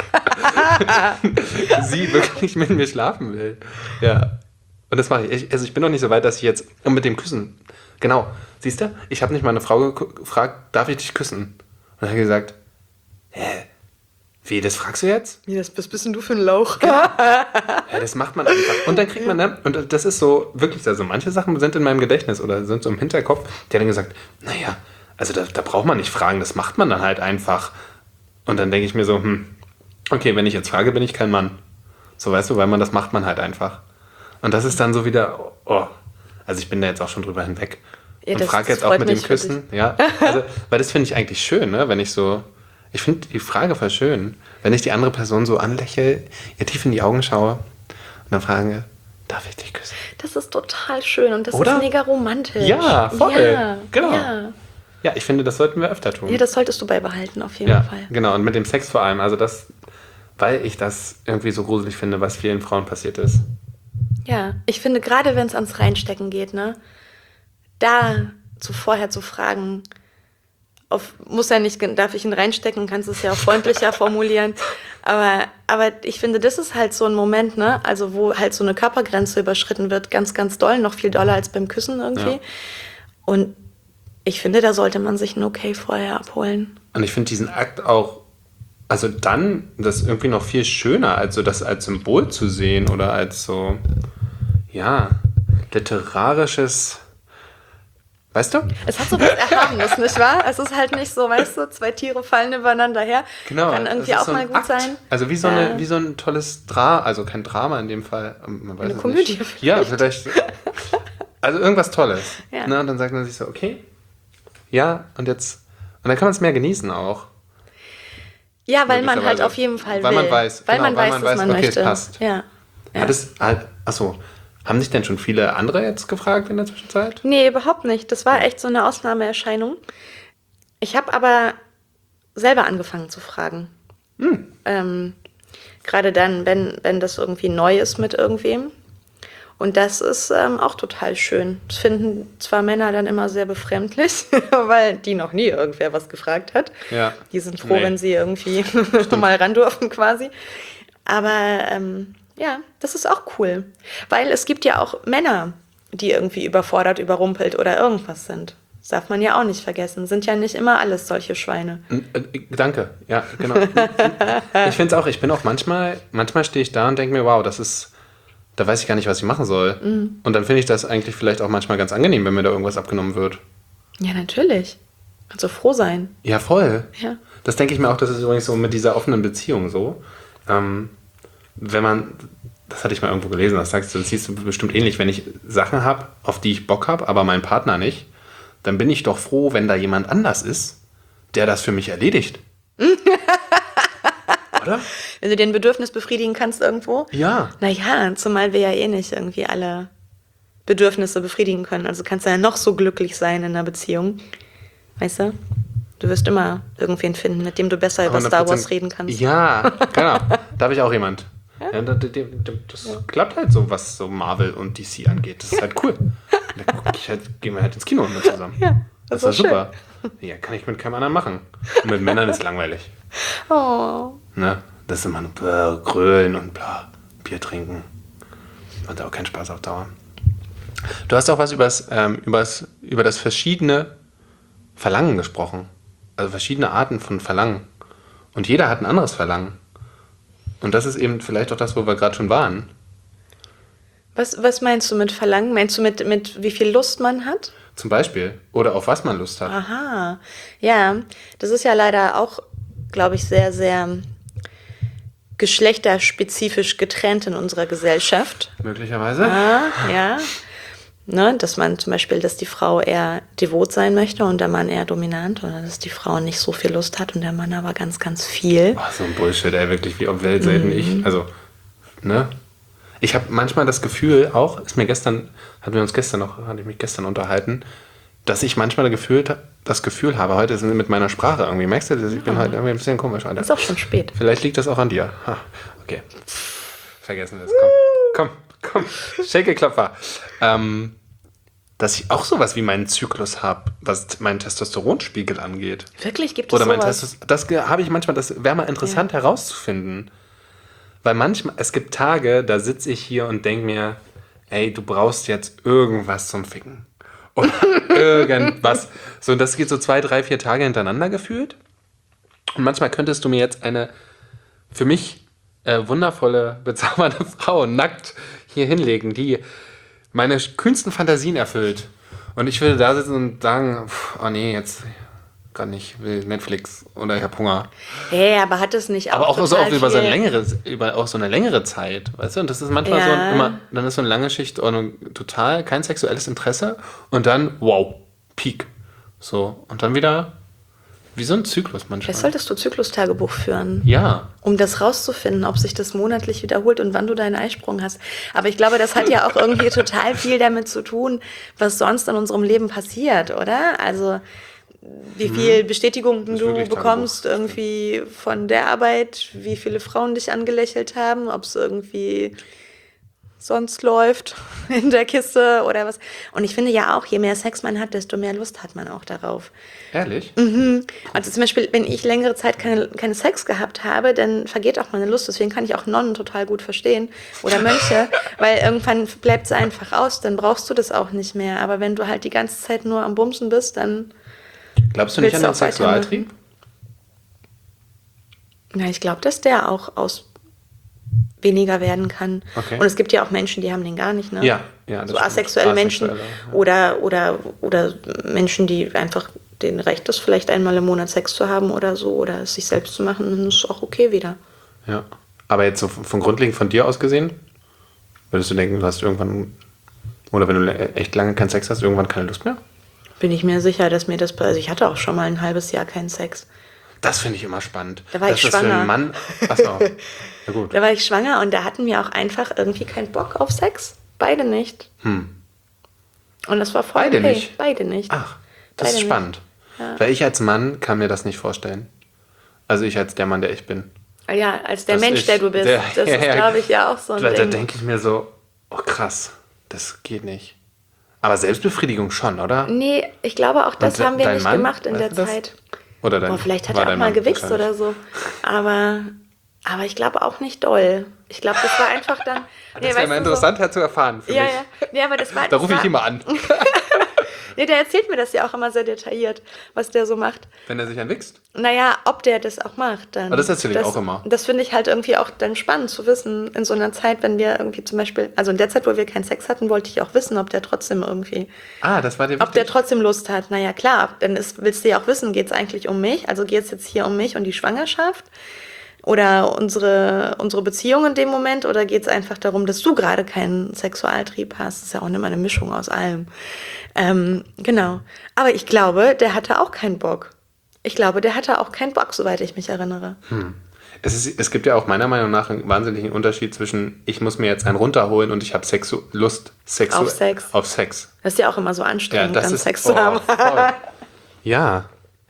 [SPEAKER 2] sie wirklich mit mir schlafen will. Ja. Und das mache ich. Also ich bin noch nicht so weit, dass ich jetzt und mit dem Küssen. Genau. Siehst du? Ich habe nicht meine Frau ge- gefragt, darf ich dich küssen? Und dann hat er gesagt, hä? Wie, das fragst du jetzt?
[SPEAKER 1] Wie, das, was bist denn du für ein Lauch?
[SPEAKER 2] Ja, das macht man einfach. Und dann kriegt man, ne? Und das ist so, wirklich, also manche Sachen sind in meinem Gedächtnis oder sind so im Hinterkopf. Der hat dann gesagt, naja, also da, da braucht man nicht fragen, das macht man dann halt einfach. Und dann denke ich mir so, hm, okay, wenn ich jetzt frage, bin ich kein Mann. So, weißt du, weil man das macht man halt einfach. Und das ist dann so wieder, oh, also ich bin da jetzt auch schon drüber hinweg.
[SPEAKER 1] Ja,
[SPEAKER 2] und
[SPEAKER 1] das-
[SPEAKER 2] frage
[SPEAKER 1] das
[SPEAKER 2] jetzt auch
[SPEAKER 1] freut
[SPEAKER 2] mit dem
[SPEAKER 1] mich für
[SPEAKER 2] Küssen. Ja, also, weil das finde ich eigentlich schön, ne? Wenn ich so, ich finde die Frage voll schön, wenn ich die andere Person so anlächle, ihr tief in die Augen schaue und dann frage, darf ich dich küssen?
[SPEAKER 1] Das ist total schön und das
[SPEAKER 2] Oder?
[SPEAKER 1] ist mega romantisch.
[SPEAKER 2] Ja, voll.
[SPEAKER 1] Ja,
[SPEAKER 2] Genau.
[SPEAKER 1] Ja.
[SPEAKER 2] Ja, ich finde, das sollten wir öfter tun.
[SPEAKER 1] ja, das solltest du beibehalten, auf jeden
[SPEAKER 2] Ja,
[SPEAKER 1] Fall.
[SPEAKER 2] genau. Und mit dem Sex vor allem. Also das, weil ich das irgendwie so gruselig finde, was vielen Frauen passiert ist.
[SPEAKER 1] Ja, ich finde, gerade wenn es ans Reinstecken geht, ne, da zu vorher zu fragen, auf, muss ja nicht, darf ich ihn reinstecken, kannst es ja auch freundlicher formulieren. Aber, aber ich finde, das ist halt so ein Moment, ne, also wo halt so eine Körpergrenze überschritten wird, ganz, ganz doll, noch viel doller als beim Küssen irgendwie.
[SPEAKER 2] Ja.
[SPEAKER 1] Und ich finde, da sollte man sich ein Okay vorher abholen.
[SPEAKER 2] Und ich finde diesen Akt auch, also dann, das irgendwie noch viel schöner, als so das als Symbol zu sehen oder als so, ja, literarisches, weißt du?
[SPEAKER 1] Es hat so was Erhabenes, nicht wahr? Es ist halt nicht so, weißt du, zwei Tiere fallen übereinander her.
[SPEAKER 2] Genau.
[SPEAKER 1] Kann irgendwie
[SPEAKER 2] das ist
[SPEAKER 1] auch
[SPEAKER 2] so ein
[SPEAKER 1] mal gut
[SPEAKER 2] Akt.
[SPEAKER 1] sein.
[SPEAKER 2] Also wie so,
[SPEAKER 1] Ja.
[SPEAKER 2] eine, wie so ein tolles Drama, also kein Drama in dem Fall. Man weiß
[SPEAKER 1] Eine
[SPEAKER 2] es
[SPEAKER 1] Komödie
[SPEAKER 2] nicht.
[SPEAKER 1] vielleicht.
[SPEAKER 2] Ja, vielleicht. Also irgendwas Tolles.
[SPEAKER 1] Ja.
[SPEAKER 2] Ne? Und dann sagt man sich so, okay, ja, und jetzt, und dann kann man es mehr genießen auch.
[SPEAKER 1] Ja, weil man halt
[SPEAKER 2] Möglicherweise.
[SPEAKER 1] auf jeden Fall
[SPEAKER 2] Weil
[SPEAKER 1] will.
[SPEAKER 2] man weiß,
[SPEAKER 1] weil
[SPEAKER 2] genau,
[SPEAKER 1] man
[SPEAKER 2] weil
[SPEAKER 1] weiß,
[SPEAKER 2] man
[SPEAKER 1] dass
[SPEAKER 2] weiß,
[SPEAKER 1] man
[SPEAKER 2] okay, es
[SPEAKER 1] möchte.
[SPEAKER 2] passt.
[SPEAKER 1] Ja. ja.
[SPEAKER 2] Hat es, halt, achso, haben sich denn schon viele andere jetzt gefragt in der Zwischenzeit?
[SPEAKER 1] Nee, überhaupt nicht. Das war echt so eine Ausnahmeerscheinung. Ich habe aber selber angefangen zu fragen.
[SPEAKER 2] Hm.
[SPEAKER 1] Ähm, gerade dann, wenn, wenn das irgendwie neu ist mit irgendwem. Und das ist ähm, auch total schön. Das finden zwar Männer dann immer sehr befremdlich, weil die noch nie irgendwer was gefragt hat.
[SPEAKER 2] Ja.
[SPEAKER 1] Die sind froh,
[SPEAKER 2] Nee.
[SPEAKER 1] wenn sie irgendwie mal ran dürfen quasi. Aber ähm, ja, das ist auch cool. Weil es gibt ja auch Männer, die irgendwie überfordert, überrumpelt oder irgendwas sind. Das darf man ja auch nicht vergessen. Sind ja nicht immer alles solche Schweine.
[SPEAKER 2] Äh, Danke, ja, genau. Ich finde es auch, ich bin auch manchmal, manchmal stehe ich da und denke mir, wow, das ist, da weiß ich gar nicht, was ich machen soll.
[SPEAKER 1] Mhm.
[SPEAKER 2] Und dann finde ich das eigentlich vielleicht auch manchmal ganz angenehm, wenn mir da irgendwas abgenommen wird.
[SPEAKER 1] Ja, natürlich. Also froh sein.
[SPEAKER 2] Ja, voll.
[SPEAKER 1] Ja.
[SPEAKER 2] Das denke ich mir auch, das ist übrigens so mit dieser offenen Beziehung so. Ähm, wenn man, das hatte ich mal irgendwo gelesen, das sagst du, das siehst du bestimmt ähnlich, wenn ich Sachen habe, auf die ich Bock habe, aber mein Partner nicht, dann bin ich doch froh, wenn da jemand anders ist, der das für mich erledigt. Oder?
[SPEAKER 1] Wenn du den Bedürfnis befriedigen kannst irgendwo.
[SPEAKER 2] Ja.
[SPEAKER 1] Naja, zumal wir ja eh nicht irgendwie alle Bedürfnisse befriedigen können. Also kannst du ja noch so glücklich sein in einer Beziehung. Weißt du? Du wirst immer irgendwen finden, mit dem du besser über Star
[SPEAKER 2] hundert Prozent.
[SPEAKER 1] Wars reden kannst.
[SPEAKER 2] Ja, genau. Da habe ich auch jemand. Ja, das das, das ja. klappt halt so, was so Marvel und D C angeht. Das ist halt cool. Da guck ich halt, gehen wir halt ins Kino mit zusammen.
[SPEAKER 1] Ja,
[SPEAKER 2] das,
[SPEAKER 1] das
[SPEAKER 2] ist
[SPEAKER 1] ist
[SPEAKER 2] super. Ja, kann ich mit keinem anderen machen. Und mit Männern ist es langweilig.
[SPEAKER 1] Oh.
[SPEAKER 2] Ne? Das ist immer nur bläh, grölen und bla, Bier trinken. Macht auch keinen Spaß auf Dauer. Du hast auch was übers, ähm, übers, über das verschiedene Verlangen gesprochen. Also verschiedene Arten von Verlangen. Und jeder hat ein anderes Verlangen. Und das ist eben vielleicht auch das, wo wir gerade schon waren.
[SPEAKER 1] Was, was meinst du mit Verlangen? Meinst du mit, mit wie viel Lust man hat?
[SPEAKER 2] Zum Beispiel. Oder auf was man Lust hat.
[SPEAKER 1] Aha. Ja, das ist ja leider auch, glaube ich, sehr, sehr geschlechterspezifisch getrennt in unserer Gesellschaft.
[SPEAKER 2] Möglicherweise.
[SPEAKER 1] Ah, ja. Ne, dass man zum Beispiel, dass die Frau eher devot sein möchte und der Mann eher dominant, oder dass die Frau nicht so viel Lust hat und der Mann aber ganz, ganz viel.
[SPEAKER 2] Boah, so ein Bullshit, ey, wirklich, wie auf Welt selten
[SPEAKER 1] Mhm.
[SPEAKER 2] ich. Also, ne? Ich habe manchmal das Gefühl auch, ist mir gestern, hatten wir uns gestern noch, hatte ich mich gestern unterhalten, dass ich manchmal das Gefühl, das Gefühl habe, heute ist mit meiner Sprache irgendwie, merkst du, ich ja. bin heute irgendwie ein bisschen komisch, Alter.
[SPEAKER 1] Ist auch schon spät.
[SPEAKER 2] Vielleicht liegt das auch an dir. Ha, okay. Vergessen wir es. Komm, komm, komm. Shake-Klopfer. Ähm, dass ich auch sowas wie meinen Zyklus habe, was meinen Testosteronspiegel angeht.
[SPEAKER 1] Wirklich? Gibt es
[SPEAKER 2] Oder mein
[SPEAKER 1] sowas?
[SPEAKER 2] Testos- das habe ich manchmal, das wäre mal interessant ja. herauszufinden. Weil manchmal, es gibt Tage, da sitze ich hier und denke mir, ey, du brauchst jetzt irgendwas zum Ficken. Oder irgendwas. So, und das geht so zwei, drei, vier Tage hintereinander gefühlt. Und manchmal könntest du mir jetzt eine für mich äh, wundervolle, bezaubernde Frau nackt hier hinlegen, die meine kühnsten Fantasien erfüllt. Und ich würde da sitzen und sagen, pff, oh nee, jetzt kann nicht, will Netflix oder ich habe Hunger.
[SPEAKER 1] Hey, aber hat es nicht auch
[SPEAKER 2] Aber auch so
[SPEAKER 1] total
[SPEAKER 2] auch über so eine
[SPEAKER 1] viel-
[SPEAKER 2] längere, über auch so eine längere Zeit, weißt du? Und das ist manchmal
[SPEAKER 1] Ja.
[SPEAKER 2] so ein, immer, dann ist so eine lange Schicht und total kein sexuelles Interesse und dann, wow, Peak. So, und dann wieder wie so ein Zyklus manchmal.
[SPEAKER 1] Vielleicht solltest du Zyklustagebuch führen.
[SPEAKER 2] Ja.
[SPEAKER 1] Um das rauszufinden, ob sich das monatlich wiederholt und wann du deinen Eisprung hast. Aber ich glaube, das hat ja auch irgendwie total viel damit zu tun, was sonst in unserem Leben passiert, oder? Also wie viel Bestätigung
[SPEAKER 2] Das ist
[SPEAKER 1] du
[SPEAKER 2] wirklich
[SPEAKER 1] bekommst
[SPEAKER 2] Tagebuch.
[SPEAKER 1] irgendwie von der Arbeit, wie viele Frauen dich angelächelt haben, ob es irgendwie sonst läuft in der Kiste oder was. Und ich finde ja auch, je mehr Sex man hat, desto mehr Lust hat man auch darauf.
[SPEAKER 2] Ehrlich?
[SPEAKER 1] Also zum Beispiel, wenn ich längere Zeit keine, keine Sex gehabt habe, dann vergeht auch meine Lust. Deswegen kann ich auch Nonnen total gut verstehen oder Mönche, weil irgendwann bleibt es einfach aus, dann brauchst du das auch nicht mehr. Aber wenn du halt die ganze Zeit nur am Bumsen bist, dann,
[SPEAKER 2] Glaubst du nicht
[SPEAKER 1] Willst
[SPEAKER 2] an
[SPEAKER 1] du
[SPEAKER 2] den
[SPEAKER 1] auch
[SPEAKER 2] Sexualtrieb?
[SPEAKER 1] na, ich glaube, dass der auch aus weniger werden kann.
[SPEAKER 2] Okay.
[SPEAKER 1] Und es gibt ja auch Menschen, die haben den gar nicht, ne?
[SPEAKER 2] Ja, ja, das
[SPEAKER 1] so
[SPEAKER 2] stimmt.
[SPEAKER 1] asexuelle Menschen
[SPEAKER 2] Asexuelle, ja.
[SPEAKER 1] oder, oder, oder Menschen, die einfach den Recht ist, vielleicht einmal im Monat Sex zu haben oder so oder es sich selbst zu machen, dann ist es auch okay wieder.
[SPEAKER 2] Ja. Aber jetzt so von von grundlegend von dir aus gesehen, würdest du denken, du hast irgendwann, oder wenn du le- echt lange keinen Sex hast, irgendwann keine Lust mehr?
[SPEAKER 1] Bin ich mir sicher, dass mir das, also ich hatte auch schon mal ein halbes Jahr keinen Sex.
[SPEAKER 2] Das finde ich immer spannend.
[SPEAKER 1] Da war
[SPEAKER 2] Dass
[SPEAKER 1] ich
[SPEAKER 2] das für
[SPEAKER 1] schwanger.
[SPEAKER 2] einen Mann, achso, na gut.
[SPEAKER 1] Da war ich schwanger und da hatten wir auch einfach irgendwie keinen Bock auf Sex. Beide nicht.
[SPEAKER 2] Hm.
[SPEAKER 1] Und das war voll
[SPEAKER 2] Beide
[SPEAKER 1] okay.
[SPEAKER 2] nicht?
[SPEAKER 1] Beide nicht.
[SPEAKER 2] Ach, das
[SPEAKER 1] Beide
[SPEAKER 2] ist
[SPEAKER 1] nicht.
[SPEAKER 2] spannend.
[SPEAKER 1] Ja.
[SPEAKER 2] Weil ich als Mann kann mir das nicht vorstellen. Also ich als der Mann, der ich bin.
[SPEAKER 1] Ja, als der
[SPEAKER 2] Das
[SPEAKER 1] Mensch,
[SPEAKER 2] ist
[SPEAKER 1] der du bist.
[SPEAKER 2] der-
[SPEAKER 1] das ist,
[SPEAKER 2] ja,
[SPEAKER 1] glaube ich, ja auch so ein
[SPEAKER 2] Da, da
[SPEAKER 1] Ding.
[SPEAKER 2] denke ich mir so, oh krass, das geht nicht. Aber Selbstbefriedigung schon, oder?
[SPEAKER 1] Nee, ich glaube auch, das
[SPEAKER 2] Und
[SPEAKER 1] haben wir
[SPEAKER 2] dein
[SPEAKER 1] nicht
[SPEAKER 2] Mann?
[SPEAKER 1] gemacht in
[SPEAKER 2] Weißt
[SPEAKER 1] der
[SPEAKER 2] du das?
[SPEAKER 1] Zeit.
[SPEAKER 2] Oder dein,
[SPEAKER 1] Boah, vielleicht hat
[SPEAKER 2] war
[SPEAKER 1] er auch
[SPEAKER 2] dein
[SPEAKER 1] mal
[SPEAKER 2] Mann
[SPEAKER 1] gewichst
[SPEAKER 2] wahrscheinlich.
[SPEAKER 1] oder so. Aber, aber ich glaube auch nicht doll. Ich glaube, das war einfach dann.
[SPEAKER 2] Das
[SPEAKER 1] Nee,
[SPEAKER 2] wäre
[SPEAKER 1] weißt
[SPEAKER 2] mal
[SPEAKER 1] du,
[SPEAKER 2] interessant zu erfahren für
[SPEAKER 1] So, ja,
[SPEAKER 2] mich.
[SPEAKER 1] ja. Nee, aber das war,
[SPEAKER 2] Da
[SPEAKER 1] das
[SPEAKER 2] rufe ich
[SPEAKER 1] war,
[SPEAKER 2] ihn mal an,
[SPEAKER 1] Nee, der erzählt mir das ja auch immer sehr detailliert, was der so macht.
[SPEAKER 2] wenn er sich anwichst.
[SPEAKER 1] Naja, ob der das auch macht dann.
[SPEAKER 2] Aber das erzähle ich auch immer.
[SPEAKER 1] Das finde ich halt irgendwie auch dann spannend zu wissen, in so einer Zeit, wenn wir irgendwie zum Beispiel, also in der Zeit, wo wir keinen Sex hatten, wollte ich auch wissen, ob der trotzdem irgendwie,
[SPEAKER 2] Ah, das war dir
[SPEAKER 1] ob der
[SPEAKER 2] wichtig.
[SPEAKER 1] trotzdem Lust hat. Naja, klar, dann ist, willst du ja auch wissen, geht es eigentlich um mich? Also geht es jetzt hier um mich und die Schwangerschaft? Oder unsere, unsere Beziehung in dem Moment? Oder geht es einfach darum, dass du gerade keinen Sexualtrieb hast? Das ist ja auch immer eine Mischung aus allem. Ähm, genau. Aber ich glaube, der hatte auch keinen Bock. Ich glaube, der hatte auch keinen Bock, soweit ich mich erinnere.
[SPEAKER 2] Es, ist, es gibt ja auch meiner Meinung nach einen wahnsinnigen Unterschied zwischen, ich muss mir jetzt einen runterholen und ich habe Sexu- Lust sexu-
[SPEAKER 1] Auf Sex.
[SPEAKER 2] auf Sex.
[SPEAKER 1] Das ist ja auch immer so
[SPEAKER 2] Ja,
[SPEAKER 1] anstrengend,
[SPEAKER 2] das
[SPEAKER 1] dann
[SPEAKER 2] ist
[SPEAKER 1] Sex
[SPEAKER 2] oh,
[SPEAKER 1] zu haben.
[SPEAKER 2] voll. Ja.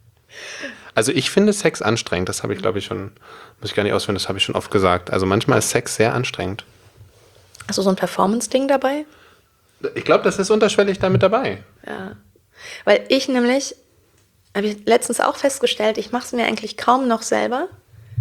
[SPEAKER 2] Also ich finde Sex anstrengend, das habe ich glaube ich schon, muss ich gar nicht ausführen, das habe ich schon oft gesagt. Also manchmal ist Sex sehr anstrengend.
[SPEAKER 1] Hast du so ein Performance-Ding dabei?
[SPEAKER 2] Ich glaube, das ist unterschwellig da mit dabei.
[SPEAKER 1] Ja. Weil ich nämlich, habe ich letztens auch festgestellt, ich mache es mir eigentlich kaum noch selber.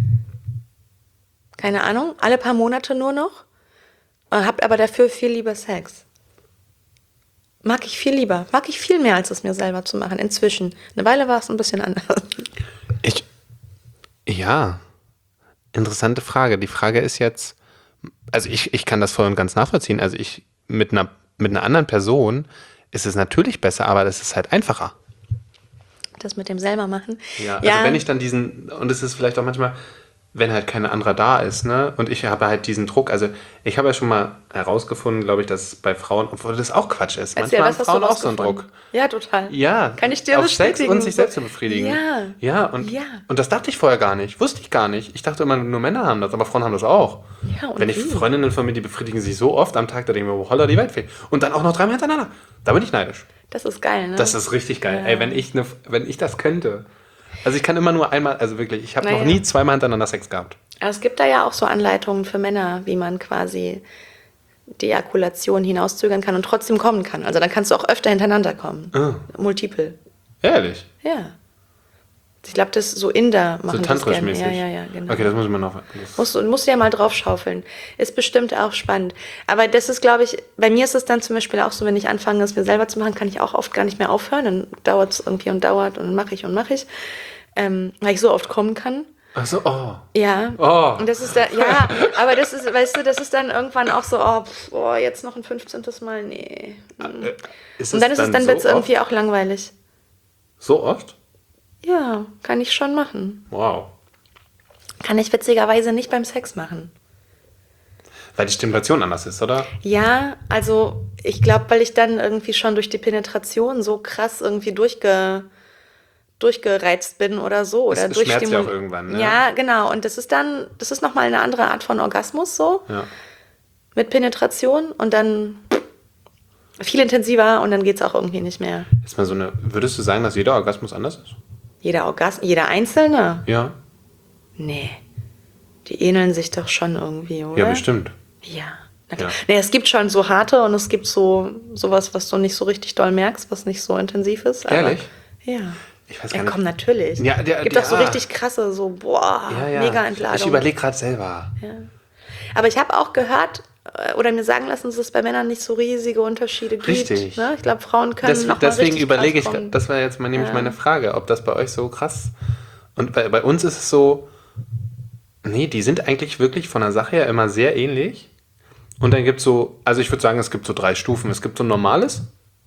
[SPEAKER 1] Keine Ahnung, alle paar Monate nur noch. Habe aber dafür viel lieber Sex. Mag ich viel lieber. Mag ich viel mehr, als es mir selber zu machen. Inzwischen. Eine Weile war es ein bisschen anders.
[SPEAKER 2] Ich, ja, interessante Frage. Die Frage ist jetzt, also ich, ich kann das voll und ganz nachvollziehen. Also ich, mit einer, mit einer anderen Person ist es natürlich besser, aber das ist halt einfacher.
[SPEAKER 1] Das mit dem selber machen.
[SPEAKER 2] Ja, also wenn ich dann diesen, und es ist vielleicht auch manchmal, wenn halt kein anderer da ist, ne? Und ich habe halt diesen Druck. Also ich habe ja schon mal herausgefunden, glaube ich, dass bei Frauen, obwohl das auch Quatsch ist.
[SPEAKER 1] Erzähl,
[SPEAKER 2] Manchmal
[SPEAKER 1] was
[SPEAKER 2] haben
[SPEAKER 1] hast
[SPEAKER 2] Frauen
[SPEAKER 1] du
[SPEAKER 2] auch so einen
[SPEAKER 1] rausgefunden?
[SPEAKER 2] Druck.
[SPEAKER 1] Ja, total.
[SPEAKER 2] Ja.
[SPEAKER 1] Kann ich dir
[SPEAKER 2] auf Sex
[SPEAKER 1] bestätigen.
[SPEAKER 2] und sich selbst zu befriedigen.
[SPEAKER 1] Ja.
[SPEAKER 2] Ja, und,
[SPEAKER 1] Ja.
[SPEAKER 2] und das dachte ich vorher gar nicht. Wusste ich gar nicht. Ich dachte immer, nur Männer haben das, aber Frauen haben das auch.
[SPEAKER 1] Ja, und
[SPEAKER 2] Wenn ich
[SPEAKER 1] wie?
[SPEAKER 2] Freundinnen von mir, die befriedigen sich so oft am Tag, da denke ich mir, oh, holla, die Welt fehlt. Und dann auch noch dreimal hintereinander. Da bin ich neidisch.
[SPEAKER 1] Das ist geil, ne?
[SPEAKER 2] Das ist richtig geil.
[SPEAKER 1] Ja.
[SPEAKER 2] Ey, wenn ich, ne, wenn ich das könnte. Also ich kann immer nur einmal, also wirklich, ich habe
[SPEAKER 1] Naja.
[SPEAKER 2] noch nie zweimal hintereinander Sex gehabt.
[SPEAKER 1] Aber es gibt da ja auch so Anleitungen für Männer, wie man quasi die Ejakulation hinauszögern kann und trotzdem kommen kann. Also dann kannst du auch öfter hintereinander kommen.
[SPEAKER 2] Ah.
[SPEAKER 1] Multiple.
[SPEAKER 2] Ehrlich?
[SPEAKER 1] Ja. Ich glaube, das so Inder machen
[SPEAKER 2] So
[SPEAKER 1] das
[SPEAKER 2] tantrisch
[SPEAKER 1] gerne.
[SPEAKER 2] mäßig.
[SPEAKER 1] Ja, ja, ja, genau.
[SPEAKER 2] Okay, das muss ich mir noch... Das
[SPEAKER 1] Musst du musst du ja mal drauf schaufeln. Ist bestimmt auch spannend. Aber das ist, glaube ich, bei mir ist es dann zum Beispiel auch so, wenn ich anfange, es mir selber zu machen, kann ich auch oft gar nicht mehr aufhören. Dann dauert es irgendwie und dauert und dann mache ich und mache ich. Ähm, weil ich so oft kommen kann.
[SPEAKER 2] Ach so, oh.
[SPEAKER 1] Ja.
[SPEAKER 2] Oh.
[SPEAKER 1] Und das ist da, ja, aber das ist, weißt du, das ist dann irgendwann auch so, oh, pf, oh jetzt noch ein fünfzehntes Mal, nee.
[SPEAKER 2] Äh, Ist
[SPEAKER 1] Und dann ist es, dann
[SPEAKER 2] so
[SPEAKER 1] wird es
[SPEAKER 2] oft?
[SPEAKER 1] irgendwie auch langweilig.
[SPEAKER 2] So oft?
[SPEAKER 1] Ja, kann ich schon machen.
[SPEAKER 2] Wow.
[SPEAKER 1] Kann ich witzigerweise nicht beim Sex machen.
[SPEAKER 2] Weil die Stimulation anders ist, oder?
[SPEAKER 1] Ja, also ich glaube, weil ich dann irgendwie schon durch die Penetration so krass irgendwie durchge, durchgereizt bin oder so. Oder
[SPEAKER 2] Es schmerzt ja
[SPEAKER 1] durchstimu-
[SPEAKER 2] auch irgendwann, ne?
[SPEAKER 1] Ja, genau. Und das ist dann, das ist nochmal eine andere Art von Orgasmus so.
[SPEAKER 2] Ja.
[SPEAKER 1] Mit Penetration und dann viel intensiver und dann geht es auch irgendwie nicht mehr.
[SPEAKER 2] Ist mal so eine... Würdest du sagen, dass jeder Orgasmus anders ist?
[SPEAKER 1] Jeder Orgasmus, jeder Einzelne?
[SPEAKER 2] Ja.
[SPEAKER 1] Nee. Die ähneln sich doch schon irgendwie, oder?
[SPEAKER 2] Ja, bestimmt.
[SPEAKER 1] Ja. Na klar.
[SPEAKER 2] Ja.
[SPEAKER 1] Nee, es gibt schon so harte und es gibt so sowas, was du nicht so richtig doll merkst, was nicht so intensiv ist. Aber,
[SPEAKER 2] Ehrlich?
[SPEAKER 1] Ja.
[SPEAKER 2] Ich weiß
[SPEAKER 1] Ja,
[SPEAKER 2] gar nicht.
[SPEAKER 1] komm, natürlich.
[SPEAKER 2] Ja, der-
[SPEAKER 1] Es gibt
[SPEAKER 2] der-
[SPEAKER 1] doch so
[SPEAKER 2] ah.
[SPEAKER 1] richtig krasse, so, boah,
[SPEAKER 2] Ja, ja.
[SPEAKER 1] mega
[SPEAKER 2] Ich
[SPEAKER 1] Entladung.
[SPEAKER 2] überlege gerade selber.
[SPEAKER 1] Ja. Aber ich habe auch gehört äh, oder mir sagen lassen, dass es bei Männern nicht so riesige Unterschiede gibt.
[SPEAKER 2] Richtig.
[SPEAKER 1] Ne? Ich glaube, Frauen können
[SPEAKER 2] Das,
[SPEAKER 1] noch mal
[SPEAKER 2] deswegen
[SPEAKER 1] richtig
[SPEAKER 2] überlege
[SPEAKER 1] krass
[SPEAKER 2] ich,
[SPEAKER 1] kommen.
[SPEAKER 2] das war jetzt mal nämlich
[SPEAKER 1] Ja.
[SPEAKER 2] meine Frage, ob das bei euch so krass... Und bei, bei uns ist es so... Nee, die sind eigentlich wirklich von der Sache her immer sehr ähnlich. Und dann gibt es so... Also ich würde sagen, es gibt so drei Stufen. Es gibt so ein normales.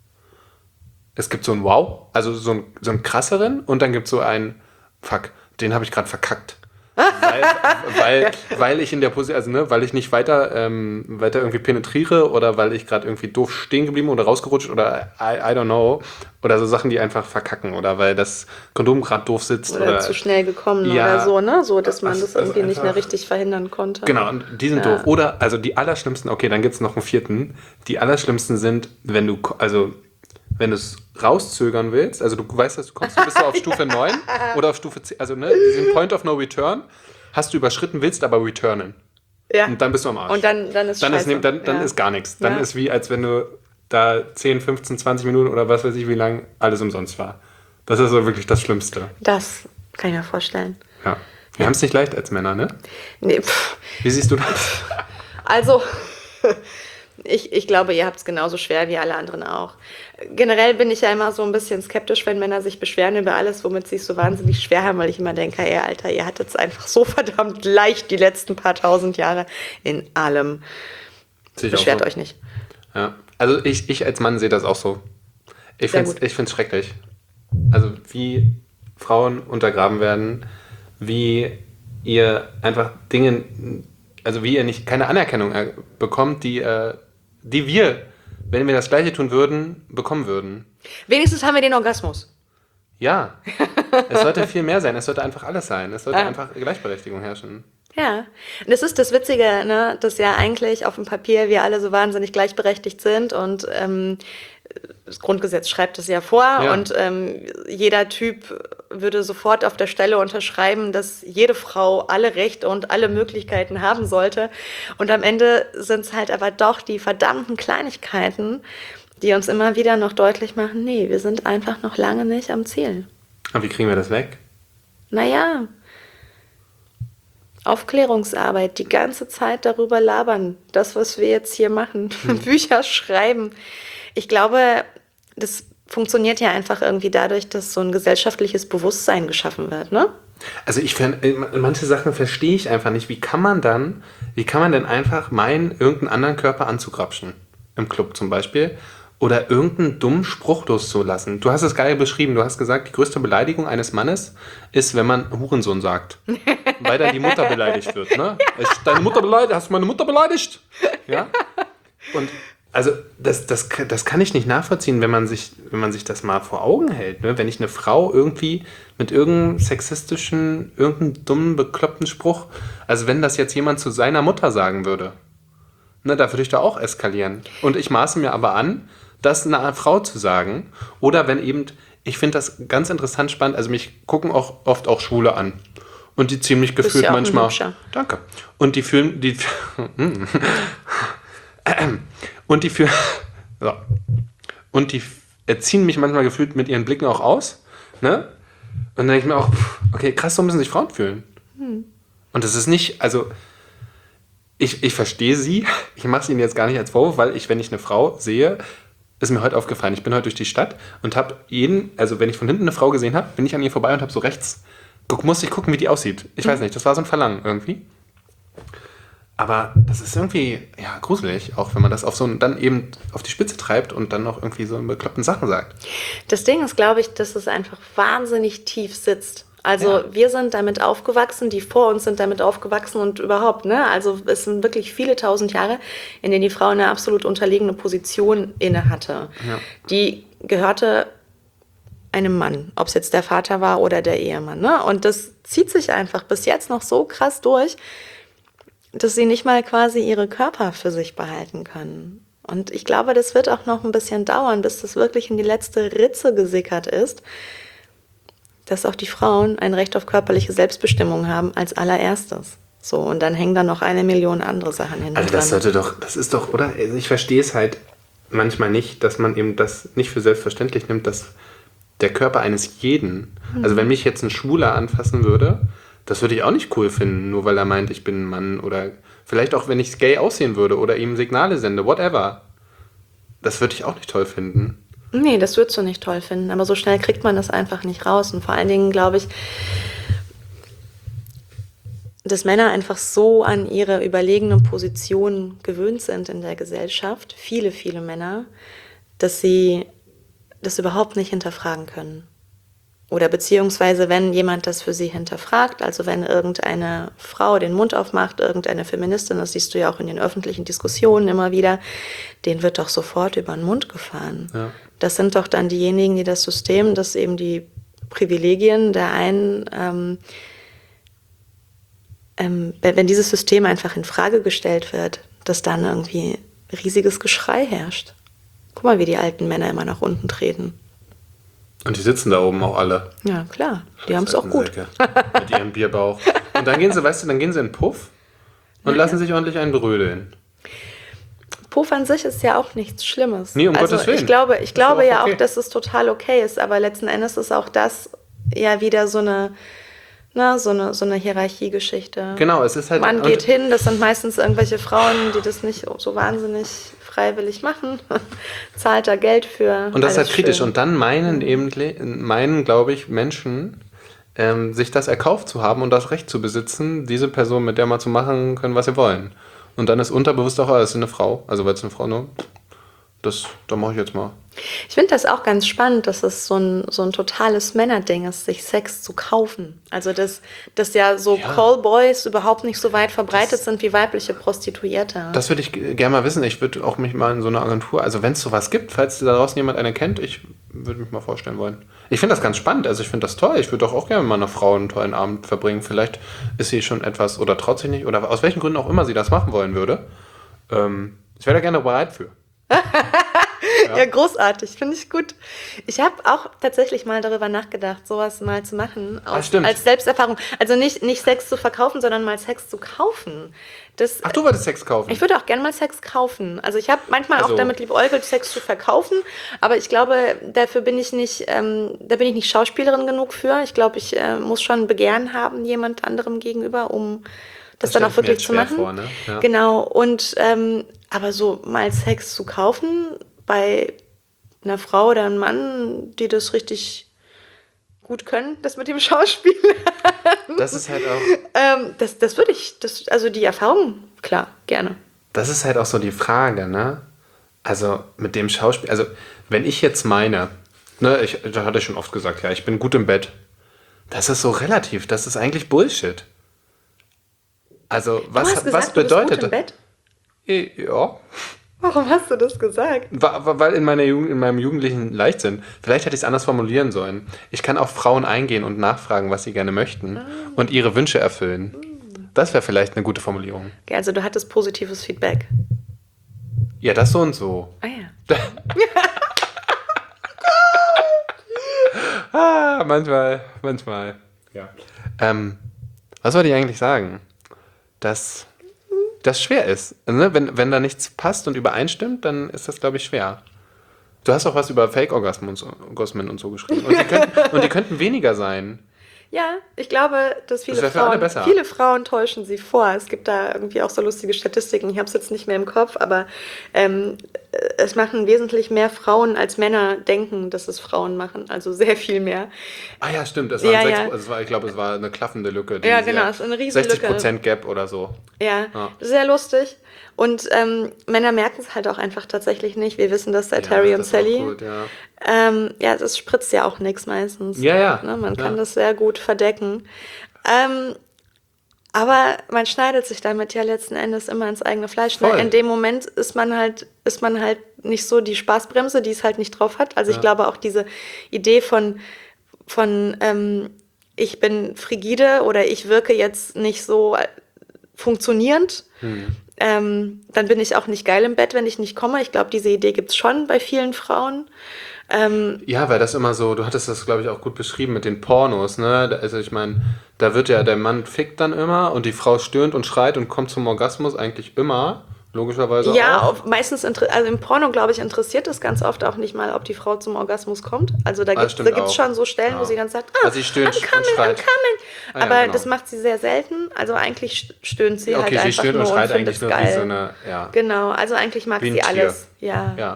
[SPEAKER 2] Es gibt so ein Wow. Also so ein, so ein krasseren. Und dann gibt es so ein... Fuck, den habe ich gerade verkackt. weil, weil, weil ich in der Position, also ne, weil ich nicht weiter, ähm, weiter irgendwie penetriere oder weil ich gerade irgendwie doof stehen geblieben oder rausgerutscht oder I, I don't know. Oder so Sachen, die einfach verkacken oder weil das Kondom gerade doof sitzt.
[SPEAKER 1] Oder,
[SPEAKER 2] Oder,
[SPEAKER 1] zu schnell gekommen
[SPEAKER 2] Ja.
[SPEAKER 1] oder so, ne? So, dass man
[SPEAKER 2] Also-
[SPEAKER 1] das irgendwie
[SPEAKER 2] also
[SPEAKER 1] nicht mehr
[SPEAKER 2] einfach-
[SPEAKER 1] richtig verhindern konnte.
[SPEAKER 2] Genau, und die sind
[SPEAKER 1] Ja.
[SPEAKER 2] doof. Oder, also die allerschlimmsten, okay, dann gibt es noch einen vierten. Die allerschlimmsten sind, wenn du, ko- also wenn du es rauszögern willst, also du weißt, dass du kommst, du bist du auf Stufe neun oder auf Stufe zehn, also ne, diesen Point of No Return hast du überschritten, willst aber returnen.
[SPEAKER 1] Ja.
[SPEAKER 2] Und dann bist du am Arsch.
[SPEAKER 1] Und dann, dann ist
[SPEAKER 2] dann ist,
[SPEAKER 1] scheiße.
[SPEAKER 2] nehm- dann, dann
[SPEAKER 1] ja.
[SPEAKER 2] ist gar nichts. Dann
[SPEAKER 1] Ja.
[SPEAKER 2] ist wie, als wenn du da zehn, fünfzehn, zwanzig Minuten oder was weiß ich wie lang alles umsonst war. Das ist so wirklich das Schlimmste.
[SPEAKER 1] Das kann ich mir vorstellen.
[SPEAKER 2] Ja. Wir haben es nicht leicht als Männer, ne?
[SPEAKER 1] Nee, pff.
[SPEAKER 2] Wie siehst du das?
[SPEAKER 1] Also, ich, ich glaube, ihr habt es genauso schwer wie alle anderen auch. Generell bin ich ja immer so ein bisschen skeptisch, wenn Männer sich beschweren über alles, womit sie es so wahnsinnig schwer haben, weil ich immer denke, ey, Alter, ihr hattet es einfach so verdammt leicht die letzten paar tausend Jahre in allem.
[SPEAKER 2] Sehe ich auch
[SPEAKER 1] Beschwert
[SPEAKER 2] so.
[SPEAKER 1] euch nicht.
[SPEAKER 2] Ja. Also ich, ich als Mann sehe das auch so. Ich
[SPEAKER 1] Sehr
[SPEAKER 2] finde
[SPEAKER 1] gut.
[SPEAKER 2] es ich find's schrecklich. Also wie Frauen untergraben werden, wie ihr einfach Dinge, also wie ihr nicht keine Anerkennung äh, bekommt, die, äh, die wir, wenn wir das Gleiche tun würden, bekommen würden.
[SPEAKER 1] Wenigstens haben wir den Orgasmus.
[SPEAKER 2] Ja, es sollte viel mehr sein. Es sollte einfach alles sein. Es sollte
[SPEAKER 1] Ah.
[SPEAKER 2] einfach Gleichberechtigung herrschen.
[SPEAKER 1] Ja, und das ist das Witzige, ne, dass ja eigentlich auf dem Papier wir alle so wahnsinnig gleichberechtigt sind und ähm, das Grundgesetz schreibt es ja vor
[SPEAKER 2] Ja.
[SPEAKER 1] und ähm, jeder Typ würde sofort auf der Stelle unterschreiben, dass jede Frau alle Rechte und alle Möglichkeiten haben sollte. Und am Ende sind es halt aber doch die verdammten Kleinigkeiten, die uns immer wieder noch deutlich machen, nee, wir sind einfach noch lange nicht am Ziel.
[SPEAKER 2] Und wie kriegen wir das weg?
[SPEAKER 1] Naja, Aufklärungsarbeit, die ganze Zeit darüber labern. Das, was wir jetzt hier machen, Bücher schreiben. Ich glaube, das funktioniert ja einfach irgendwie dadurch, dass so ein gesellschaftliches Bewusstsein geschaffen wird, ne?
[SPEAKER 2] Also ich find, manche Sachen verstehe ich einfach nicht. Wie kann man dann, wie kann man denn einfach meinen, irgendeinen anderen Körper anzugrapschen? Im Club zum Beispiel. oder irgendeinen dummen Spruch loszulassen. Du hast es geil beschrieben. Du hast gesagt, die größte Beleidigung eines Mannes ist, wenn man Hurensohn sagt. Weil dann die Mutter beleidigt wird. Ne? Ja. Deine Mutter beleidigt, hast du meine Mutter beleidigt? Ja. Und also das, das, das kann ich nicht nachvollziehen, wenn man sich, wenn man sich das mal vor Augen hält. Ne? Wenn ich eine Frau irgendwie mit irgendeinem sexistischen, irgendeinem dummen, bekloppten Spruch, also wenn das jetzt jemand zu seiner Mutter sagen würde, ne, da würde ich da auch eskalieren. Und ich maße mir aber an, das einer Frau zu sagen. Oder wenn eben, ich finde das ganz interessant spannend, also mich gucken auch oft auch Schwule an. Und die ziemlich gefühlt
[SPEAKER 1] ja
[SPEAKER 2] manchmal. Danke. Und die fühlen, die und die fühlen, so. Und die erziehen mich manchmal gefühlt mit ihren Blicken auch aus. Ne? Und dann denke ich mir auch, okay, krass, so müssen sich Frauen fühlen. Hm. Und das ist nicht, also ich, ich verstehe sie, ich mache es ihnen jetzt gar nicht als Vorwurf, weil ich, wenn ich eine Frau sehe, ist mir heute aufgefallen, ich bin heute durch die Stadt und habe jeden, also wenn ich von hinten eine Frau gesehen habe, bin ich an ihr vorbei und habe so rechts, guck, musste ich gucken, wie die aussieht. Ich weiß nicht, das war so ein Verlangen irgendwie. Aber das ist irgendwie, ja, gruselig, auch wenn man das auf so dann eben auf die Spitze treibt und dann noch irgendwie so bekloppten Sachen sagt.
[SPEAKER 1] Das Ding ist, glaube ich, dass es einfach wahnsinnig tief sitzt. Also ja. Wir sind damit aufgewachsen, die vor uns sind damit aufgewachsen und überhaupt, ne? Also es sind wirklich viele tausend Jahre, in denen die Frau eine absolut unterlegene Position inne hatte. Ja. Die gehörte einem Mann, ob es jetzt der Vater war oder der Ehemann, ne? Und das zieht sich einfach bis jetzt noch so krass durch, dass sie nicht mal quasi ihre Körper für sich behalten können. Und ich glaube, das wird auch noch ein bisschen dauern, bis das wirklich in die letzte Ritze gesickert ist, dass auch die Frauen ein Recht auf körperliche Selbstbestimmung haben als allererstes. So, und dann hängen da noch eine Million andere Sachen hinten
[SPEAKER 2] Also das dran. Sollte doch, das ist doch, oder? Also ich verstehe es halt manchmal nicht, dass man eben das nicht für selbstverständlich nimmt, dass der Körper eines jeden, mhm. also wenn mich jetzt ein Schwuler anfassen würde, das würde ich auch nicht cool finden, nur weil er meint, ich bin ein Mann, oder vielleicht auch, wenn ich gay aussehen würde oder ihm Signale sende, whatever. Das würde ich auch nicht toll finden.
[SPEAKER 1] Nee, das würdest du nicht toll finden, aber so schnell kriegt man das einfach nicht raus. Und vor allen Dingen glaube ich, dass Männer einfach so an ihre überlegene Position gewöhnt sind in der Gesellschaft, viele, viele Männer, dass sie das überhaupt nicht hinterfragen können. Oder beziehungsweise, wenn jemand das für sie hinterfragt, also wenn irgendeine Frau den Mund aufmacht, irgendeine Feministin, das siehst du ja auch in den öffentlichen Diskussionen immer wieder, denen wird doch sofort über den Mund gefahren. Ja. Das sind doch dann diejenigen, die das System, das eben die Privilegien der einen, ähm, ähm, wenn dieses System einfach in Frage gestellt wird, dass dann irgendwie riesiges Geschrei herrscht. Guck mal, wie die alten Männer immer nach unten treten.
[SPEAKER 2] Und die sitzen da oben auch alle.
[SPEAKER 1] Ja, klar. Die haben es auch gut.
[SPEAKER 2] Säcke, mit ihrem Bierbauch. Und dann gehen sie, weißt du, dann gehen sie in den Puff und ja, lassen sich ordentlich einen brödeln.
[SPEAKER 1] Puff an sich ist ja auch nichts Schlimmes.
[SPEAKER 2] Nee, um
[SPEAKER 1] also
[SPEAKER 2] Gottes Willen.
[SPEAKER 1] Ich glaube, ich glaube
[SPEAKER 2] auch
[SPEAKER 1] ja
[SPEAKER 2] okay.
[SPEAKER 1] auch, dass es total okay ist, aber letzten Endes ist auch das ja wieder so eine, na, so eine, so eine Hierarchiegeschichte.
[SPEAKER 2] Genau, es ist halt...
[SPEAKER 1] Man geht hin, das sind meistens irgendwelche Frauen, die das nicht so wahnsinnig freiwillig machen, zahlt da Geld für.
[SPEAKER 2] Und das ist halt kritisch. Schön. Und dann meinen eben, meinen, glaube ich, Menschen, ähm, sich das erkauft zu haben und das Recht zu besitzen, diese Person mit der mal zu machen können, was sie wollen. Und dann ist unterbewusst auch, es ist eine Frau. Also weil es eine Frau nur, das, da mache ich jetzt mal.
[SPEAKER 1] Ich finde das auch ganz spannend, dass es so ein, so ein totales Männerding ist, sich Sex zu kaufen. Also dass, dass ja so ja. Callboys überhaupt nicht so weit verbreitet das, sind wie weibliche Prostituierte.
[SPEAKER 2] Das würde ich gerne mal wissen. Ich würde auch mich mal in so einer Agentur, also wenn es sowas gibt, falls da draußen jemand eine kennt, ich würde mich mal vorstellen wollen. Ich finde das ganz spannend, also ich finde das toll. Ich würde doch auch gerne mit meiner Frau einen tollen Abend verbringen. Vielleicht ist sie schon etwas oder traut sich nicht oder aus welchen Gründen auch immer sie das machen wollen würde. Ähm, ich wäre da gerne bereit für.
[SPEAKER 1] Ja. Ja, großartig, finde ich gut. Ich habe auch tatsächlich mal darüber nachgedacht, sowas mal zu machen, aus, als Selbsterfahrung. Also nicht, nicht Sex zu verkaufen, sondern mal Sex zu kaufen. Das,
[SPEAKER 2] Ach, du wolltest Sex kaufen?
[SPEAKER 1] Ich würde auch gerne mal Sex kaufen. Also ich habe manchmal also. auch damit liebäugelt, Sex zu verkaufen, aber ich glaube, dafür bin ich nicht, ähm, da bin ich nicht Schauspielerin genug für. Ich glaube, ich äh, muss schon Begehren haben, jemand anderem gegenüber, um das, das dann auch wirklich zu machen. Vor, ne? Ja. Genau, und ähm, aber so mal Sex zu kaufen bei einer Frau oder einem Mann, die das richtig gut können, das mit dem Schauspiel.
[SPEAKER 2] Das ist halt auch...
[SPEAKER 1] ähm, das, das würde ich, das, also die Erfahrung, klar, gerne.
[SPEAKER 2] Das ist halt auch so die Frage, ne? Also mit dem Schauspiel, also wenn ich jetzt meine, ne, ich, da hatte ich schon oft gesagt, ja, ich bin gut im Bett. Das ist so relativ, das ist eigentlich Bullshit. Also was,
[SPEAKER 1] du hast gesagt,
[SPEAKER 2] was
[SPEAKER 1] du bist
[SPEAKER 2] bedeutet
[SPEAKER 1] gut im Bett?
[SPEAKER 2] Ja,
[SPEAKER 1] Warum hast du das gesagt?
[SPEAKER 2] wa- wa- weil in, meiner Jugend, in meinem jugendlichen Leichtsinn, vielleicht hätte ich es anders formulieren sollen. Ich kann auf Frauen eingehen und nachfragen, was sie gerne möchten und ihre Wünsche erfüllen. Das wäre vielleicht eine gute Formulierung.
[SPEAKER 1] Okay, also du hattest positives Feedback.
[SPEAKER 2] Ja, das so und so.
[SPEAKER 1] Ah ja.
[SPEAKER 2] Ah, manchmal, manchmal. Ja. Ähm, was wollte ich eigentlich sagen? Dass das schwer ist. Also, ne? wenn, wenn da nichts passt und übereinstimmt, dann ist das, glaube ich, schwer. Du hast auch was über Fake-Orgasmen und, so, Orgasmen und so geschrieben. Und die, könnten, und die könnten weniger sein.
[SPEAKER 1] Ja, ich glaube, dass viele
[SPEAKER 2] Das wär für alle
[SPEAKER 1] Frauen,
[SPEAKER 2] besser.
[SPEAKER 1] viele Frauen täuschen sie vor. Es gibt da irgendwie auch so lustige Statistiken. Ich habe es jetzt nicht mehr im Kopf, aber ähm, es machen wesentlich mehr Frauen als Männer denken, dass es Frauen machen. Also sehr viel mehr.
[SPEAKER 2] Ah ja, stimmt. Es waren
[SPEAKER 1] Ja,
[SPEAKER 2] sechs,
[SPEAKER 1] ja.
[SPEAKER 2] also es war, ich glaube, es war eine klaffende Lücke. Die
[SPEAKER 1] Ja, genau,
[SPEAKER 2] sehr-
[SPEAKER 1] es ist eine Riesenlücke.
[SPEAKER 2] sechzig Prozent Gap oder so.
[SPEAKER 1] Ja,
[SPEAKER 2] Ja.
[SPEAKER 1] sehr lustig. Und ähm, Männer merken es halt auch einfach tatsächlich nicht. Wir wissen das seit
[SPEAKER 2] Ja,
[SPEAKER 1] Harry
[SPEAKER 2] das
[SPEAKER 1] und
[SPEAKER 2] ist auch
[SPEAKER 1] Sally.
[SPEAKER 2] gut, ja.
[SPEAKER 1] Ähm, ja, das spritzt ja auch nichts meistens.
[SPEAKER 2] Ja, ja.
[SPEAKER 1] Ne, man kann
[SPEAKER 2] Ja.
[SPEAKER 1] das sehr gut verdecken. Ähm, aber man schneidet sich damit ja letzten Endes immer ins eigene Fleisch. Ne?
[SPEAKER 2] Voll.
[SPEAKER 1] In dem Moment ist man halt, ist man halt nicht so die Spaßbremse, die es halt nicht drauf hat. Also ich
[SPEAKER 2] Ja.
[SPEAKER 1] glaube auch diese Idee von, von ähm, ich bin frigide oder ich wirke jetzt nicht so äh, funktionierend.
[SPEAKER 2] Hm.
[SPEAKER 1] Ähm, dann bin ich auch nicht geil im Bett, wenn ich nicht komme. Ich glaube, diese Idee gibt es schon bei vielen Frauen. Ähm,
[SPEAKER 2] Ja, weil das immer so, du hattest das, glaube ich, auch gut beschrieben mit den Pornos, ne? Da- Also ich meine, da wird ja, der Mann fickt dann immer und die Frau stöhnt und schreit und kommt zum Orgasmus eigentlich immer, logischerweise
[SPEAKER 1] ja,
[SPEAKER 2] auch.
[SPEAKER 1] auf, meistens, inter- also im Porno, glaube ich, interessiert es ganz oft auch nicht mal, ob die Frau zum Orgasmus kommt. Also da
[SPEAKER 2] Ah,
[SPEAKER 1] gibt es
[SPEAKER 2] stimmt auch.
[SPEAKER 1] schon so Stellen, wo
[SPEAKER 2] Ja.
[SPEAKER 1] sie dann sagt, ah,
[SPEAKER 2] Also sie stöhnt
[SPEAKER 1] I'm coming,
[SPEAKER 2] und schreit.
[SPEAKER 1] I'm coming.
[SPEAKER 2] Ah, ja,
[SPEAKER 1] Aber
[SPEAKER 2] genau.
[SPEAKER 1] das macht sie sehr selten. Also eigentlich st- stöhnt sie halt
[SPEAKER 2] Okay, sie
[SPEAKER 1] einfach
[SPEAKER 2] stöhnt
[SPEAKER 1] nur
[SPEAKER 2] und schreit
[SPEAKER 1] und
[SPEAKER 2] eigentlich
[SPEAKER 1] findet
[SPEAKER 2] nur
[SPEAKER 1] geil.
[SPEAKER 2] wie so eine, ja.
[SPEAKER 1] Genau, also eigentlich mag
[SPEAKER 2] Wie ein
[SPEAKER 1] sie
[SPEAKER 2] Tier.
[SPEAKER 1] alles. Ja.
[SPEAKER 2] Ja.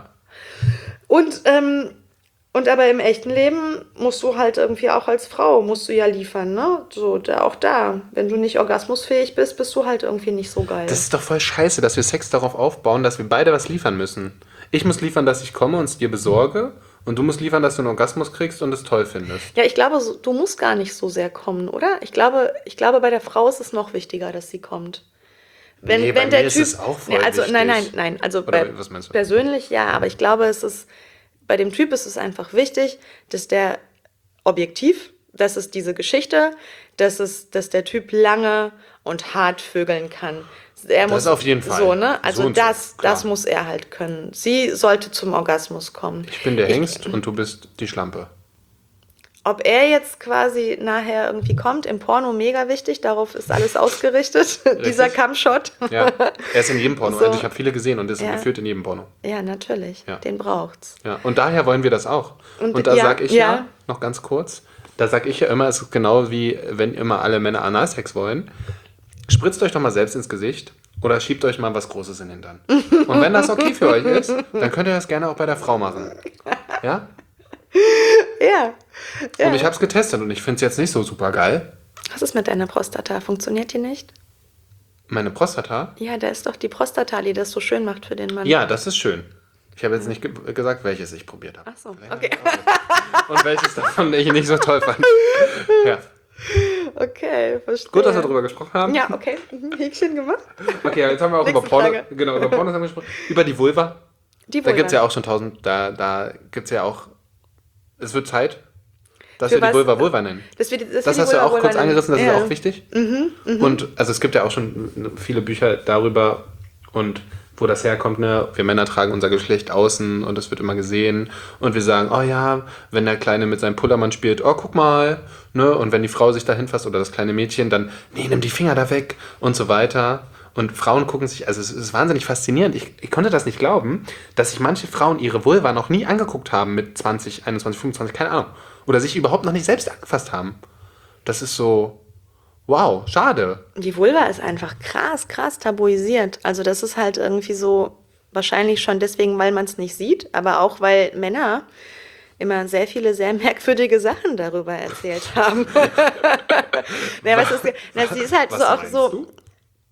[SPEAKER 1] Und, ähm, und aber im echten Leben musst du halt irgendwie auch als Frau, musst du ja liefern, ne? So, da, auch da. Wenn du nicht orgasmusfähig bist, bist du halt irgendwie nicht so geil.
[SPEAKER 2] Das ist doch voll scheiße, dass wir Sex darauf aufbauen, dass wir beide was liefern müssen. Ich muss liefern, dass ich komme und es dir besorge und du musst liefern, dass du einen Orgasmus kriegst und es toll findest.
[SPEAKER 1] Ja, ich glaube, so, du musst gar nicht so sehr kommen, oder? Ich glaube, ich glaube, bei der Frau ist es noch wichtiger, dass sie kommt. Wenn,
[SPEAKER 2] Nee, bei
[SPEAKER 1] wenn der
[SPEAKER 2] mir ist
[SPEAKER 1] Typ,
[SPEAKER 2] es auch voll
[SPEAKER 1] nee, also nein, nein,
[SPEAKER 2] wichtig.
[SPEAKER 1] nein, also
[SPEAKER 2] Oder
[SPEAKER 1] bei,
[SPEAKER 2] was meinst du?
[SPEAKER 1] persönlich ja, aber ich glaube, es ist bei dem Typ ist es einfach wichtig, dass der objektiv, das ist diese Geschichte, dass es, dass der Typ lange und hart vögeln kann. Er muss,
[SPEAKER 2] Das auf jeden Fall.
[SPEAKER 1] So, ne? Also
[SPEAKER 2] So und so,
[SPEAKER 1] das,
[SPEAKER 2] klar.
[SPEAKER 1] das muss er halt können. Sie sollte zum Orgasmus kommen.
[SPEAKER 2] Ich bin der Hengst und du bist die Schlampe.
[SPEAKER 1] Ob er jetzt quasi nachher irgendwie kommt, im Porno mega wichtig, darauf ist alles ausgerichtet, dieser Cam-Shot.
[SPEAKER 2] Ja, er ist in jedem Porno.
[SPEAKER 1] So.
[SPEAKER 2] Also ich habe viele gesehen und ist
[SPEAKER 1] Ja.
[SPEAKER 2] gefühlt in jedem Porno.
[SPEAKER 1] Ja, natürlich,
[SPEAKER 2] Ja.
[SPEAKER 1] den braucht's.
[SPEAKER 2] Ja, und daher wollen wir das auch. Und,
[SPEAKER 1] Und
[SPEAKER 2] da
[SPEAKER 1] ja,
[SPEAKER 2] sage ich ja,
[SPEAKER 1] ja.
[SPEAKER 2] noch ganz kurz, da sage ich ja immer, es ist genau wie, wenn immer alle Männer Analsex wollen, spritzt euch doch mal selbst ins Gesicht oder schiebt euch mal was Großes in den Hintern. Und wenn das okay für euch ist, dann könnt ihr das gerne auch bei der Frau machen. Ja?
[SPEAKER 1] Ja. ja.
[SPEAKER 2] Und ich habe es getestet und ich finde es jetzt nicht so super geil.
[SPEAKER 1] Was ist mit deiner Prostata? Funktioniert die nicht?
[SPEAKER 2] Meine Prostata,
[SPEAKER 1] Ja, da ist doch die Prostata, die das so schön macht für den Mann.
[SPEAKER 2] ja, das ist schön. Ich habe jetzt nicht ge gesagt, welches ich probiert habe.
[SPEAKER 1] Ach so,
[SPEAKER 2] Vielleicht
[SPEAKER 1] okay.
[SPEAKER 2] auch. Und welches davon ich nicht so toll fand. Ja.
[SPEAKER 1] Okay, verstehe.
[SPEAKER 2] Gut, dass wir darüber gesprochen haben.
[SPEAKER 1] Ja, okay. Mhm, Häkchen gemacht.
[SPEAKER 2] Okay, jetzt haben wir auch
[SPEAKER 1] Nächste
[SPEAKER 2] über Porno,
[SPEAKER 1] Frage.
[SPEAKER 2] genau, über Pornos haben wir gesprochen. Über die Vulva.
[SPEAKER 1] Die
[SPEAKER 2] Da
[SPEAKER 1] Vulva.
[SPEAKER 2] gibt es ja auch schon tausend, da, da gibt es ja auch, es wird Zeit, dass
[SPEAKER 1] Für
[SPEAKER 2] wir die
[SPEAKER 1] was?
[SPEAKER 2] Vulva Vulva nennen.
[SPEAKER 1] Das, wird, das,
[SPEAKER 2] Das
[SPEAKER 1] wird die
[SPEAKER 2] hast du ja
[SPEAKER 1] Vulva
[SPEAKER 2] auch
[SPEAKER 1] wohl
[SPEAKER 2] kurz
[SPEAKER 1] nennen.
[SPEAKER 2] angerissen, das
[SPEAKER 1] ja.
[SPEAKER 2] ist auch wichtig. Und also es gibt ja auch schon viele Bücher darüber und wo das herkommt, ne? Wir Männer tragen unser Geschlecht außen und das wird immer gesehen und wir sagen, oh ja, wenn der Kleine mit seinem Pullermann spielt, oh guck mal, ne? Und wenn die Frau sich da hinfasst oder das kleine Mädchen, dann, nee, nimm die Finger da weg und so weiter. Und Frauen gucken sich, also es ist wahnsinnig faszinierend. Ich, ich konnte das nicht glauben, dass sich manche Frauen ihre Vulva noch nie angeguckt haben mit zwanzig, einundzwanzig, fünfundzwanzig, keine Ahnung. Oder sich überhaupt noch nicht selbst angefasst haben. Das ist so, wow, schade.
[SPEAKER 1] Die Vulva ist einfach krass, krass tabuisiert. Also das ist halt irgendwie so, wahrscheinlich schon deswegen, weil man es nicht sieht, aber auch, weil Männer immer sehr viele sehr merkwürdige Sachen darüber erzählt haben. ja, was ist, na, sie ist halt
[SPEAKER 2] Was
[SPEAKER 1] so auch
[SPEAKER 2] meinst
[SPEAKER 1] so.
[SPEAKER 2] du?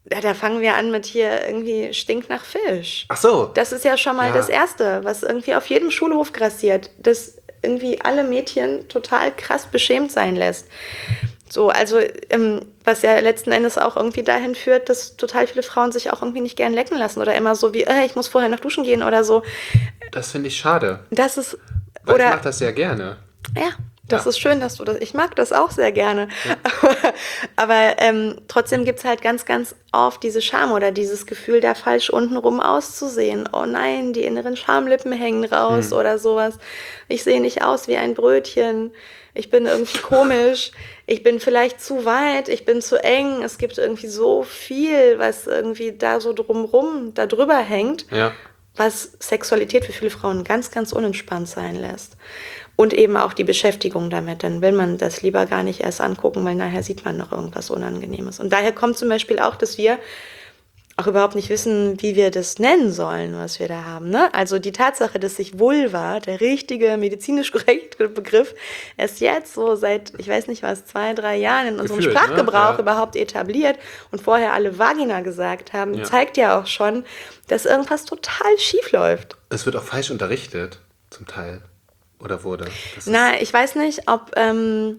[SPEAKER 1] Ja, da fangen wir an mit hier irgendwie stinkt nach Fisch.
[SPEAKER 2] Ach so.
[SPEAKER 1] Das ist ja schon mal
[SPEAKER 2] Ja.
[SPEAKER 1] das Erste, was irgendwie auf jedem Schulhof grassiert, das irgendwie alle Mädchen total krass beschämt sein lässt. So, also ähm, was ja letzten Endes auch irgendwie dahin führt, dass total viele Frauen sich auch irgendwie nicht gern lecken lassen oder immer so wie, äh, ich muss vorher noch duschen gehen oder so.
[SPEAKER 2] Das finde ich schade.
[SPEAKER 1] Das ist,
[SPEAKER 2] Weil
[SPEAKER 1] oder,
[SPEAKER 2] ich mache das sehr gerne.
[SPEAKER 1] ja, das
[SPEAKER 2] Ja.
[SPEAKER 1] ist schön, dass du das, ich mag das auch sehr gerne. Aber, aber ähm, trotzdem gibt es halt ganz, ganz oft diese Scham oder dieses Gefühl, da falsch untenrum auszusehen. Oh nein, die inneren Schamlippen hängen raus
[SPEAKER 2] Hm.
[SPEAKER 1] oder sowas. Ich sehe nicht aus wie ein Brötchen. Ich bin irgendwie komisch. Ich bin vielleicht zu weit. Ich bin zu eng. Es gibt irgendwie so viel, was irgendwie da so drumrum, da drüber hängt,
[SPEAKER 2] Ja.
[SPEAKER 1] was Sexualität für viele Frauen ganz, ganz unentspannt sein lässt. Und eben auch die Beschäftigung damit. Dann will man das lieber gar nicht erst angucken, weil nachher sieht man noch irgendwas Unangenehmes. Und daher kommt zum Beispiel auch, dass wir auch überhaupt nicht wissen, wie wir das nennen sollen, was wir da haben. Ne? Also die Tatsache, dass sich Vulva, der richtige medizinisch korrekte Begriff, erst jetzt so seit, ich weiß nicht was, zwei, drei Jahren in unserem
[SPEAKER 2] Gefühlt, ne?
[SPEAKER 1] Sprachgebrauch
[SPEAKER 2] Ja.
[SPEAKER 1] überhaupt etabliert und vorher alle Vagina gesagt haben,
[SPEAKER 2] Ja.
[SPEAKER 1] zeigt ja auch schon, dass irgendwas total schief läuft.
[SPEAKER 2] Es wird auch falsch unterrichtet, zum Teil. Oder wurde. Das ist-
[SPEAKER 1] Na, ich weiß nicht, ob, ähm,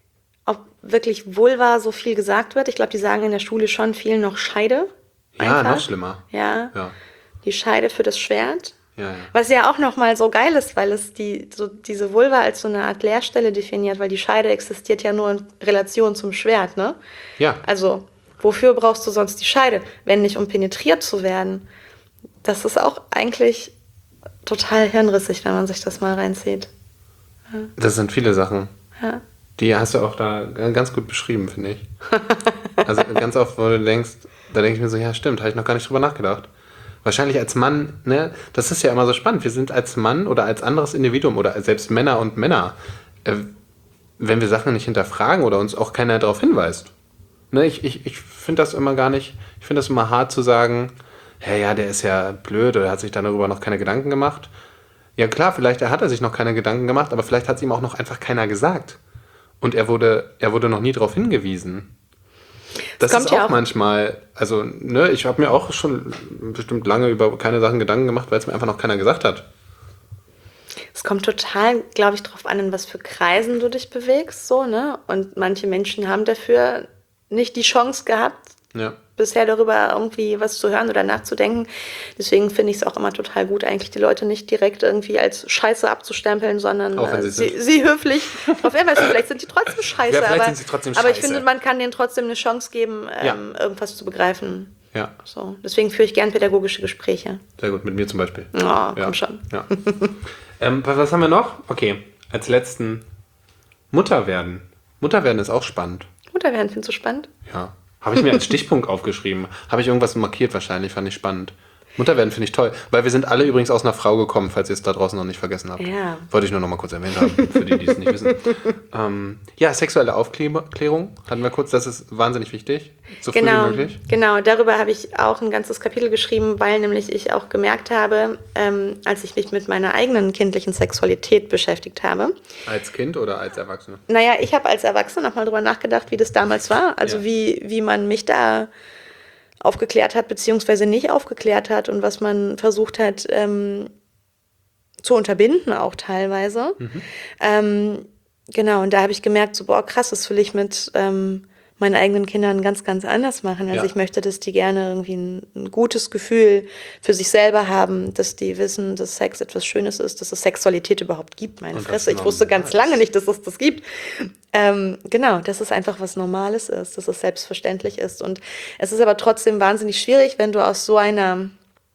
[SPEAKER 1] ob wirklich Vulva so viel gesagt wird. Ich glaube, die sagen in der Schule schon viel noch Scheide.
[SPEAKER 2] Ja,
[SPEAKER 1] einfach.
[SPEAKER 2] noch schlimmer.
[SPEAKER 1] Ja,
[SPEAKER 2] Ja.
[SPEAKER 1] die Scheide für das Schwert.
[SPEAKER 2] Ja, ja.
[SPEAKER 1] Was ja auch nochmal so geil ist, weil es die, so diese Vulva als so eine Art Leerstelle definiert, weil die Scheide existiert ja nur in Relation zum Schwert, ne?
[SPEAKER 2] Ja.
[SPEAKER 1] Also, wofür brauchst du sonst die Scheide, wenn nicht um penetriert zu werden? Das ist auch eigentlich total hirnrissig, wenn man sich das mal reinzieht.
[SPEAKER 2] Das sind viele Sachen.
[SPEAKER 1] Ja.
[SPEAKER 2] Die hast du auch da ganz gut beschrieben, finde ich. Also ganz oft, wo du denkst, da denke ich mir so, ja stimmt, habe ich noch gar nicht drüber nachgedacht. Wahrscheinlich als Mann, ne, das ist ja immer so spannend. Wir sind als Mann oder als anderes Individuum oder selbst Männer und Männer, äh, wenn wir Sachen nicht hinterfragen oder uns auch keiner darauf hinweist. Ne, ich ich, ich finde das immer gar nicht, ich finde das immer hart zu sagen, hey, ja, der ist ja blöd oder hat sich dann darüber noch keine Gedanken gemacht. Ja klar, vielleicht hat er sich noch keine Gedanken gemacht, aber vielleicht hat es ihm auch noch einfach keiner gesagt. Und er wurde, er wurde noch nie darauf hingewiesen. Das
[SPEAKER 1] kommt
[SPEAKER 2] ist
[SPEAKER 1] ja
[SPEAKER 2] auch,
[SPEAKER 1] auch-
[SPEAKER 2] manchmal, also ne, ich habe mir auch schon bestimmt lange über keine Sachen Gedanken gemacht, weil es mir einfach noch keiner gesagt hat.
[SPEAKER 1] Es kommt total, glaube ich, drauf an, in was für Kreisen du dich bewegst, so, ne? Und manche Menschen haben dafür nicht die Chance gehabt,
[SPEAKER 2] Ja.
[SPEAKER 1] bisher darüber irgendwie was zu hören oder nachzudenken. Deswegen finde ich es auch immer total gut, eigentlich die Leute nicht direkt irgendwie als Scheiße abzustempeln, sondern
[SPEAKER 2] Auch wenn
[SPEAKER 1] äh,
[SPEAKER 2] sie
[SPEAKER 1] sie,
[SPEAKER 2] sind.
[SPEAKER 1] sie höflich drauf hinweisen. Vielleicht sind die trotzdem scheiße,
[SPEAKER 2] Ja, vielleicht
[SPEAKER 1] aber,
[SPEAKER 2] sind sie trotzdem
[SPEAKER 1] aber ich
[SPEAKER 2] scheiße.
[SPEAKER 1] finde, man kann denen trotzdem eine Chance geben, ähm,
[SPEAKER 2] Ja.
[SPEAKER 1] irgendwas zu begreifen.
[SPEAKER 2] Ja,
[SPEAKER 1] So. Deswegen führe ich gern pädagogische Gespräche.
[SPEAKER 2] sehr gut, mit mir zum Beispiel.
[SPEAKER 1] Oh,
[SPEAKER 2] Ja.
[SPEAKER 1] komm schon.
[SPEAKER 2] Ja. ähm, was was haben wir noch? Okay, als letzten Mutter werden. Mutter werden ist auch spannend.
[SPEAKER 1] Mutter werden, findest du spannend?
[SPEAKER 2] Ja. Habe ich mir als Stichpunkt aufgeschrieben. Habe ich irgendwas markiert wahrscheinlich, fand ich spannend. Mutter werden finde ich toll, weil wir sind alle übrigens aus einer Frau gekommen, falls ihr es da draußen noch nicht vergessen habt.
[SPEAKER 1] Ja.
[SPEAKER 2] Wollte ich nur noch mal kurz erwähnt haben, für die, die es nicht wissen. Ähm, ja, sexuelle Aufklärung hatten wir kurz, das ist wahnsinnig wichtig, so früh
[SPEAKER 1] Genau,
[SPEAKER 2] wie möglich.
[SPEAKER 1] genau, darüber habe ich auch ein ganzes Kapitel geschrieben, weil nämlich ich auch gemerkt habe, ähm, als ich mich mit meiner eigenen kindlichen Sexualität beschäftigt habe.
[SPEAKER 2] Als Kind oder als Erwachsene?
[SPEAKER 1] Naja, ich habe als Erwachsene nochmal drüber nachgedacht, wie das damals war, also
[SPEAKER 2] Ja.
[SPEAKER 1] wie, wie man mich da aufgeklärt hat, beziehungsweise nicht aufgeklärt hat und was man versucht hat ähm, zu unterbinden auch teilweise. Ähm, genau, und da habe ich gemerkt, so, boah, krass, das will ich mit ähm, meinen eigenen Kindern ganz, ganz anders machen. Also
[SPEAKER 2] Ja.
[SPEAKER 1] ich möchte, dass die gerne irgendwie ein, ein gutes Gefühl für sich selber haben, dass die wissen, dass Sex etwas Schönes ist, dass es Sexualität überhaupt gibt, meine
[SPEAKER 2] Und das
[SPEAKER 1] Fresse. Ich wusste ganz
[SPEAKER 2] normal
[SPEAKER 1] lange
[SPEAKER 2] ist.
[SPEAKER 1] nicht, dass es das gibt. Ähm, genau, dass es einfach was Normales ist, dass es selbstverständlich ist. Und es ist aber trotzdem wahnsinnig schwierig, wenn du aus so einer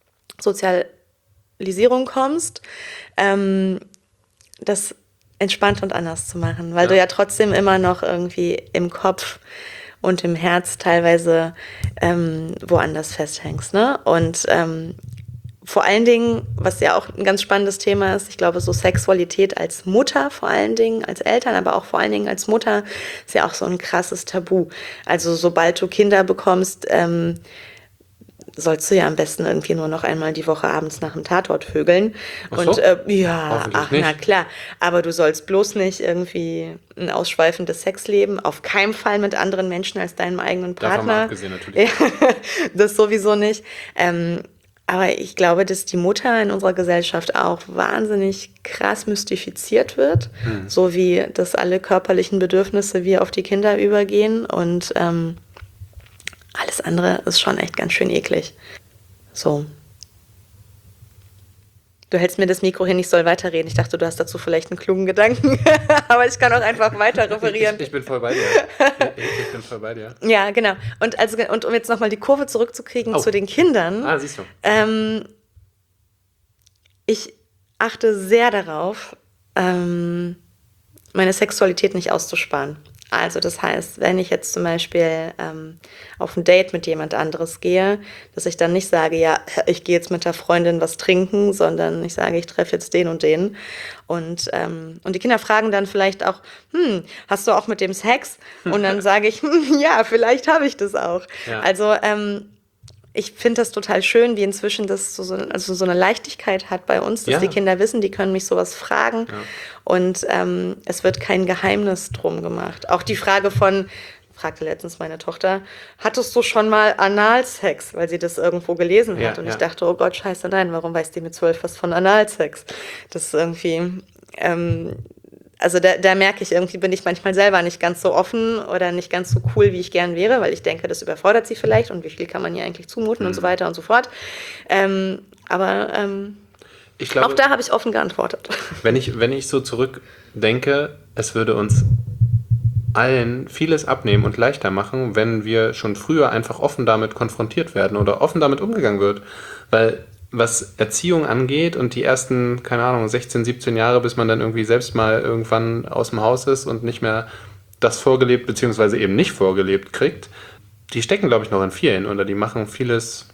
[SPEAKER 1] Sozialisierung kommst, ähm, das entspannt und anders zu machen, weil
[SPEAKER 2] Ja.
[SPEAKER 1] du ja trotzdem immer noch irgendwie im Kopf und im Herz teilweise ähm, woanders festhängst, ne? Und ähm, vor allen Dingen, was ja auch ein ganz spannendes Thema ist, ich glaube, so Sexualität als Mutter vor allen Dingen, als Eltern, aber auch vor allen Dingen als Mutter, ist ja auch so ein krasses Tabu. Also sobald du Kinder bekommst, ähm, sollst du ja am besten irgendwie nur noch einmal die Woche abends nach dem Tatort vögeln.
[SPEAKER 2] Ach so?
[SPEAKER 1] Und äh, ja,
[SPEAKER 2] Hoffentlich
[SPEAKER 1] ach, na
[SPEAKER 2] nicht.
[SPEAKER 1] klar. Aber du sollst bloß nicht irgendwie ein ausschweifendes Sexleben, auf keinen Fall mit anderen Menschen als deinem eigenen
[SPEAKER 2] Davon
[SPEAKER 1] Partner.
[SPEAKER 2] mal abgesehen natürlich.
[SPEAKER 1] Ja, das sowieso nicht. Ähm, aber ich glaube, dass die Mutter in unserer Gesellschaft auch wahnsinnig krass mystifiziert wird,
[SPEAKER 2] Hm.
[SPEAKER 1] so wie dass alle körperlichen Bedürfnisse wie auf die Kinder übergehen und ähm, alles andere ist schon echt ganz schön eklig. So. Du hältst mir das Mikro hin, ich soll weiterreden. Ich dachte, du hast dazu vielleicht einen klugen Gedanken, aber ich kann auch einfach weiter referieren.
[SPEAKER 2] Ich, ich bin voll bei dir. Ich, ich bin voll bei dir.
[SPEAKER 1] Ja, genau. Und, also, und um jetzt nochmal die Kurve zurückzukriegen
[SPEAKER 2] Oh.
[SPEAKER 1] zu den Kindern.
[SPEAKER 2] Ah, siehst du.
[SPEAKER 1] Ähm, ich achte sehr darauf, ähm, meine Sexualität nicht auszusparen. Also das heißt, wenn ich jetzt zum Beispiel ähm, auf ein Date mit jemand anderes gehe, dass ich dann nicht sage, ja, ich gehe jetzt mit der Freundin was trinken, sondern ich sage, ich treffe jetzt den und den. Und, ähm, und die Kinder fragen dann vielleicht auch, hm, hast du auch mit dem Sex? Und dann sage ich, hm, ja, vielleicht habe ich das auch.
[SPEAKER 2] Ja.
[SPEAKER 1] Also ähm, ich finde das total schön, wie inzwischen das so, so, also so eine Leichtigkeit hat bei uns, dass
[SPEAKER 2] Ja.
[SPEAKER 1] die Kinder wissen, die können mich sowas fragen.
[SPEAKER 2] Ja.
[SPEAKER 1] Und ähm, es wird kein Geheimnis drum gemacht. Auch die Frage von, fragte letztens meine Tochter, hattest du schon mal Analsex? Weil sie das irgendwo gelesen
[SPEAKER 2] Ja,
[SPEAKER 1] hat. Und
[SPEAKER 2] ja.
[SPEAKER 1] ich dachte, oh Gott, scheiße, nein, warum weiß die mit zwölf was von Analsex? Das ist irgendwie... Ähm, Also da, da merke ich, irgendwie bin ich manchmal selber nicht ganz so offen oder nicht ganz so cool, wie ich gern wäre, weil ich denke, das überfordert sie vielleicht und wie viel kann man ihr eigentlich zumuten
[SPEAKER 2] Mhm.
[SPEAKER 1] und so weiter und so fort. Ähm, aber ähm,
[SPEAKER 2] Ich glaube,
[SPEAKER 1] auch da habe ich offen geantwortet.
[SPEAKER 2] wenn ich, wenn ich so zurückdenke, es würde uns allen vieles abnehmen und leichter machen, wenn wir schon früher einfach offen damit konfrontiert werden oder offen damit umgegangen wird. Weil was Erziehung angeht und die ersten, keine Ahnung, sechzehn, siebzehn Jahre, bis man dann irgendwie selbst mal irgendwann aus dem Haus ist und nicht mehr das vorgelebt, beziehungsweise eben nicht vorgelebt kriegt, die stecken, glaube ich, noch in vielen oder die machen vieles,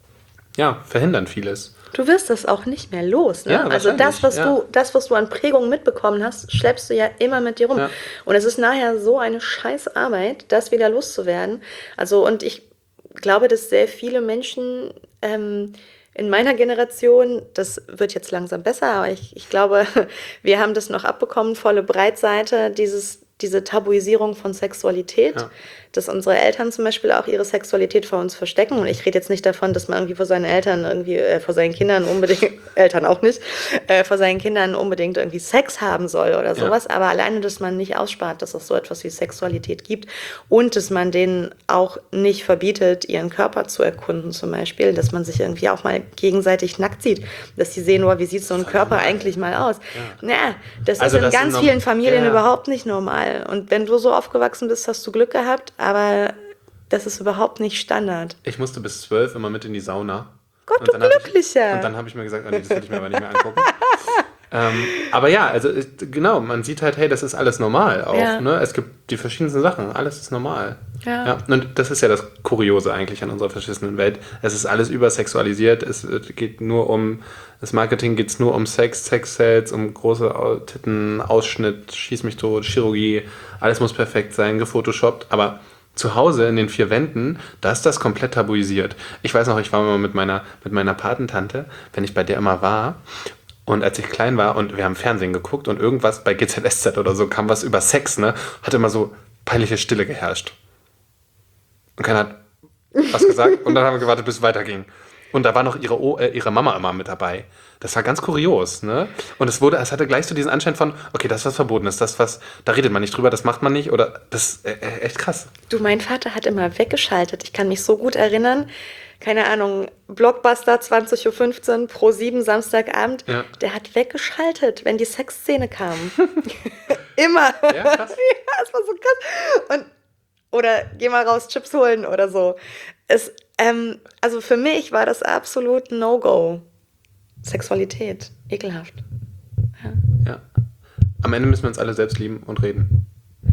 [SPEAKER 2] ja, verhindern vieles.
[SPEAKER 1] Du wirst das auch nicht mehr los. Ne?
[SPEAKER 2] Ja,
[SPEAKER 1] also das,
[SPEAKER 2] wahrscheinlich,
[SPEAKER 1] was
[SPEAKER 2] ja.
[SPEAKER 1] du, das, was du an Prägungen mitbekommen hast, schleppst du ja immer mit dir rum.
[SPEAKER 2] Ja.
[SPEAKER 1] Und es ist nachher so eine scheiß Arbeit, das wieder loszuwerden. Also und ich glaube, dass sehr viele Menschen ähm, in meiner Generation, das wird jetzt langsam besser, aber ich, ich glaube, wir haben das noch abbekommen, volle Breitseite, dieses, diese Tabuisierung von Sexualität,
[SPEAKER 2] Ja.
[SPEAKER 1] dass unsere Eltern zum Beispiel auch ihre Sexualität vor uns verstecken. Und ich rede jetzt nicht davon, dass man irgendwie vor seinen Eltern irgendwie, äh, vor seinen Kindern unbedingt, Eltern auch nicht, äh, vor seinen Kindern unbedingt irgendwie Sex haben soll oder sowas. Aber alleine, dass man nicht ausspart, dass es so etwas wie Sexualität gibt und dass man denen auch nicht verbietet, ihren Körper zu erkunden zum Beispiel, dass man sich irgendwie auch mal gegenseitig nackt sieht, dass die sehen, oh, wie sieht so ein Körper eigentlich mal aus. Ja, ja das
[SPEAKER 2] Also
[SPEAKER 1] ist in
[SPEAKER 2] das
[SPEAKER 1] ganz
[SPEAKER 2] sind
[SPEAKER 1] vielen
[SPEAKER 2] noch-
[SPEAKER 1] Familien
[SPEAKER 2] ja.
[SPEAKER 1] überhaupt nicht normal. Und wenn du so aufgewachsen bist, hast du Glück gehabt, aber das ist überhaupt nicht Standard.
[SPEAKER 2] Ich musste bis zwölf immer mit in die Sauna.
[SPEAKER 1] Gott,
[SPEAKER 2] Und
[SPEAKER 1] du
[SPEAKER 2] dann hab ich-
[SPEAKER 1] Glücklicher.
[SPEAKER 2] Und dann habe ich mir gesagt, oh nee, das will ich mir aber nicht mehr angucken. ähm, aber ja, also äh, genau, man sieht halt, hey, das ist alles normal auch.
[SPEAKER 1] Ja.
[SPEAKER 2] Ne? Es gibt die verschiedensten Sachen, alles ist normal.
[SPEAKER 1] Ja.
[SPEAKER 2] Und das ist ja das Kuriose eigentlich an unserer verschissenen Welt. Es ist alles übersexualisiert, es äh, geht nur um, das Marketing geht nur um Sex, Sex-Sales, um große Au- Titten, Ausschnitt, Schieß mich tot, Chirurgie, alles muss perfekt sein, gefotoshoppt, aber zu Hause in den vier Wänden, da ist das komplett tabuisiert. Ich weiß noch, ich war mal mit meiner, mit meiner Patentante, wenn ich bei der immer war, und als ich klein war und wir haben Fernsehen geguckt und irgendwas bei G Z S Z oder so kam was über Sex, ne, hat immer so peinliche Stille geherrscht. Und keiner hat was gesagt und dann haben wir gewartet, bis es weiterging. Und da war noch ihre, o äh, ihre Mama immer mit dabei. Das war ganz kurios, ne? Und es wurde, es hatte gleich so diesen Anschein von, okay, das ist was Verbotenes, das was, da redet man nicht drüber, das macht man nicht oder das ist äh, äh, echt krass.
[SPEAKER 1] Du, mein Vater hat immer weggeschaltet. Ich kann mich so gut erinnern. Keine Ahnung, Blockbuster zwanzig Uhr fünfzehn, Pro sieben Samstagabend.
[SPEAKER 2] Ja.
[SPEAKER 1] Der hat weggeschaltet, wenn die Sexszene kam. Immer.
[SPEAKER 2] Ja, krass.
[SPEAKER 1] Ja, das war so krass. Und, oder geh mal raus, Chips holen oder so. Es, ähm, also für mich war das absolut No-Go. Sexualität, ekelhaft.
[SPEAKER 2] Ja. Am Ende müssen wir uns alle selbst lieben und reden.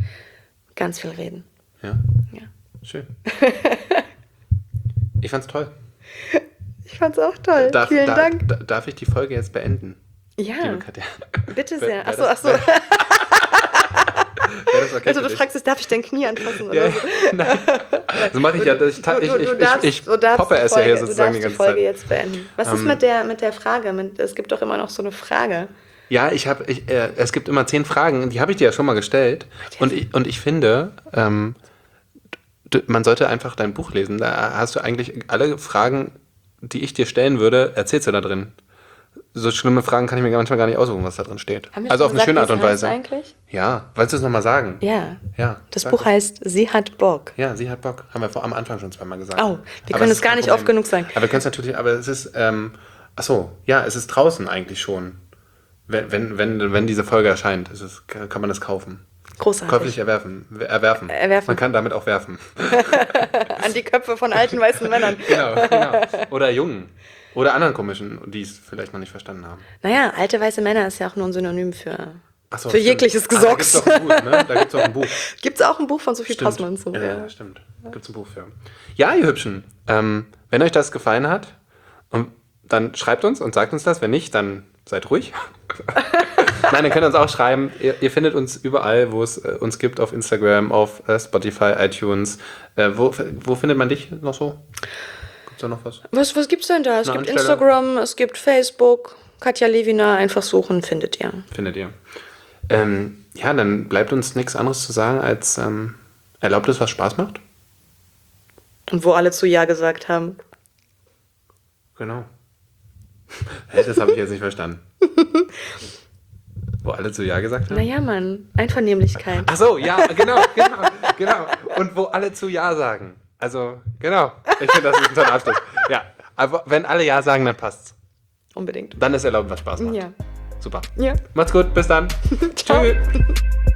[SPEAKER 1] Ganz viel reden.
[SPEAKER 2] Ja,
[SPEAKER 1] Ja.
[SPEAKER 2] schön. Ich fand's toll.
[SPEAKER 1] Ich fand's auch toll.
[SPEAKER 2] Darf,
[SPEAKER 1] Vielen
[SPEAKER 2] da-
[SPEAKER 1] Dank.
[SPEAKER 2] da- darf ich die Folge jetzt beenden?
[SPEAKER 1] Ja,
[SPEAKER 2] Liebe Katja.
[SPEAKER 1] bitte
[SPEAKER 2] Wär-
[SPEAKER 1] sehr.
[SPEAKER 2] wär
[SPEAKER 1] Achso,
[SPEAKER 2] das-
[SPEAKER 1] achso.
[SPEAKER 2] das okay
[SPEAKER 1] Also
[SPEAKER 2] für
[SPEAKER 1] du
[SPEAKER 2] dich?
[SPEAKER 1] fragst dich, darf ich dein Knie anfassen oder
[SPEAKER 2] Ja,
[SPEAKER 1] so?
[SPEAKER 2] nein. So mache ich ja. Ich, ich,
[SPEAKER 1] Du, du, du
[SPEAKER 2] ich,
[SPEAKER 1] darfst,
[SPEAKER 2] ich, ich
[SPEAKER 1] du darfst
[SPEAKER 2] poppe
[SPEAKER 1] die
[SPEAKER 2] es ja hier
[SPEAKER 1] Folge-
[SPEAKER 2] sozusagen die
[SPEAKER 1] du darfst
[SPEAKER 2] ganze
[SPEAKER 1] die Folge
[SPEAKER 2] Zeit.
[SPEAKER 1] jetzt beenden. Was ist
[SPEAKER 2] Ähm,
[SPEAKER 1] mit der, mit der Frage? Mit, es gibt doch immer noch so eine Frage.
[SPEAKER 2] Ja, ich habe, ich, äh, es gibt immer zehn Fragen, die habe ich dir ja schon mal gestellt. Und ich, und ich finde, ähm, du, man sollte einfach dein Buch lesen. Da hast du eigentlich alle Fragen, die ich dir stellen würde, erzählst du da drin. So schlimme Fragen kann ich mir manchmal gar nicht aussuchen, was da drin steht.
[SPEAKER 1] Haben wir
[SPEAKER 2] Also
[SPEAKER 1] schon
[SPEAKER 2] auf eine
[SPEAKER 1] gesagt,
[SPEAKER 2] schöne
[SPEAKER 1] wie
[SPEAKER 2] Art
[SPEAKER 1] es
[SPEAKER 2] und Weise.
[SPEAKER 1] heißt eigentlich?
[SPEAKER 2] Ja, wolltest du es nochmal sagen?
[SPEAKER 1] Ja.
[SPEAKER 2] Ja.
[SPEAKER 1] Das
[SPEAKER 2] sag
[SPEAKER 1] Buch
[SPEAKER 2] es.
[SPEAKER 1] heißt Sie hat Bock.
[SPEAKER 2] Ja, sie hat Bock. Haben wir vor, am Anfang schon zweimal gesagt.
[SPEAKER 1] Oh, wir
[SPEAKER 2] Aber
[SPEAKER 1] können
[SPEAKER 2] es
[SPEAKER 1] es
[SPEAKER 2] ist
[SPEAKER 1] gar
[SPEAKER 2] kein
[SPEAKER 1] nicht
[SPEAKER 2] Problem.
[SPEAKER 1] oft genug sagen.
[SPEAKER 2] Aber wir können es natürlich, aber es ist, ähm, ach so, ja, es ist draußen eigentlich schon. Wenn, wenn, wenn, wenn diese Folge erscheint, ist es, kann man das kaufen.
[SPEAKER 1] Großartig.
[SPEAKER 2] Käuflich erwerfen. Erwerfen.
[SPEAKER 1] Erwerfen.
[SPEAKER 2] Man kann damit auch werfen.
[SPEAKER 1] An die Köpfe von alten weißen Männern.
[SPEAKER 2] Genau, genau. Oder Jungen. Oder anderen komischen, die es vielleicht noch nicht verstanden haben.
[SPEAKER 1] Naja, alte weiße Männer ist ja auch nur ein Synonym für,
[SPEAKER 2] Ach so,
[SPEAKER 1] für
[SPEAKER 2] stimmt.
[SPEAKER 1] jegliches
[SPEAKER 2] Ah, da
[SPEAKER 1] Gesocks.
[SPEAKER 2] gibt's doch ein Buch, ne? Da gibt es auch ein Buch.
[SPEAKER 1] Gibt es auch ein Buch von Sophie
[SPEAKER 2] Stimmt.
[SPEAKER 1] Passmann zu?
[SPEAKER 2] Ja, ja, stimmt. Da gibt es ein Buch für. Ja, ihr Hübschen. Ähm, wenn euch das gefallen hat, und dann schreibt uns und sagt uns das. Wenn nicht, dann seid ruhig. Nein, dann könnt ihr uns auch schreiben. Ihr, ihr findet uns überall, wo es äh, uns gibt, auf Instagram, auf äh, Spotify, iTunes. Äh, wo, wo findet man dich noch so? Gibt's da noch was?
[SPEAKER 1] Was, was gibt's denn da? Es
[SPEAKER 2] Eine
[SPEAKER 1] gibt
[SPEAKER 2] Anstelle?
[SPEAKER 1] Instagram, es gibt Facebook. Katja Lewina, einfach suchen, findet ihr.
[SPEAKER 2] Findet ihr. Ähm, ja, dann bleibt uns nichts anderes zu sagen, als ähm, erlaubt es, was Spaß macht?
[SPEAKER 1] Und wo alle zu Ja gesagt haben.
[SPEAKER 2] Genau. Hä, das habe ich jetzt nicht verstanden. Wo alle zu Ja gesagt haben?
[SPEAKER 1] Naja, Mann, Einvernehmlichkeit.
[SPEAKER 2] Ach so, ja, genau, genau, genau. Und wo alle zu Ja sagen. Also, genau. Ich finde, das ist ein toller Abschluss. Ja, aber wenn alle Ja sagen, dann passt's.
[SPEAKER 1] Unbedingt.
[SPEAKER 2] Dann ist erlaubt, was Spaß macht.
[SPEAKER 1] Ja.
[SPEAKER 2] Super.
[SPEAKER 1] Ja.
[SPEAKER 2] Macht's gut, bis dann.
[SPEAKER 1] Ciao.
[SPEAKER 2] Tschüss.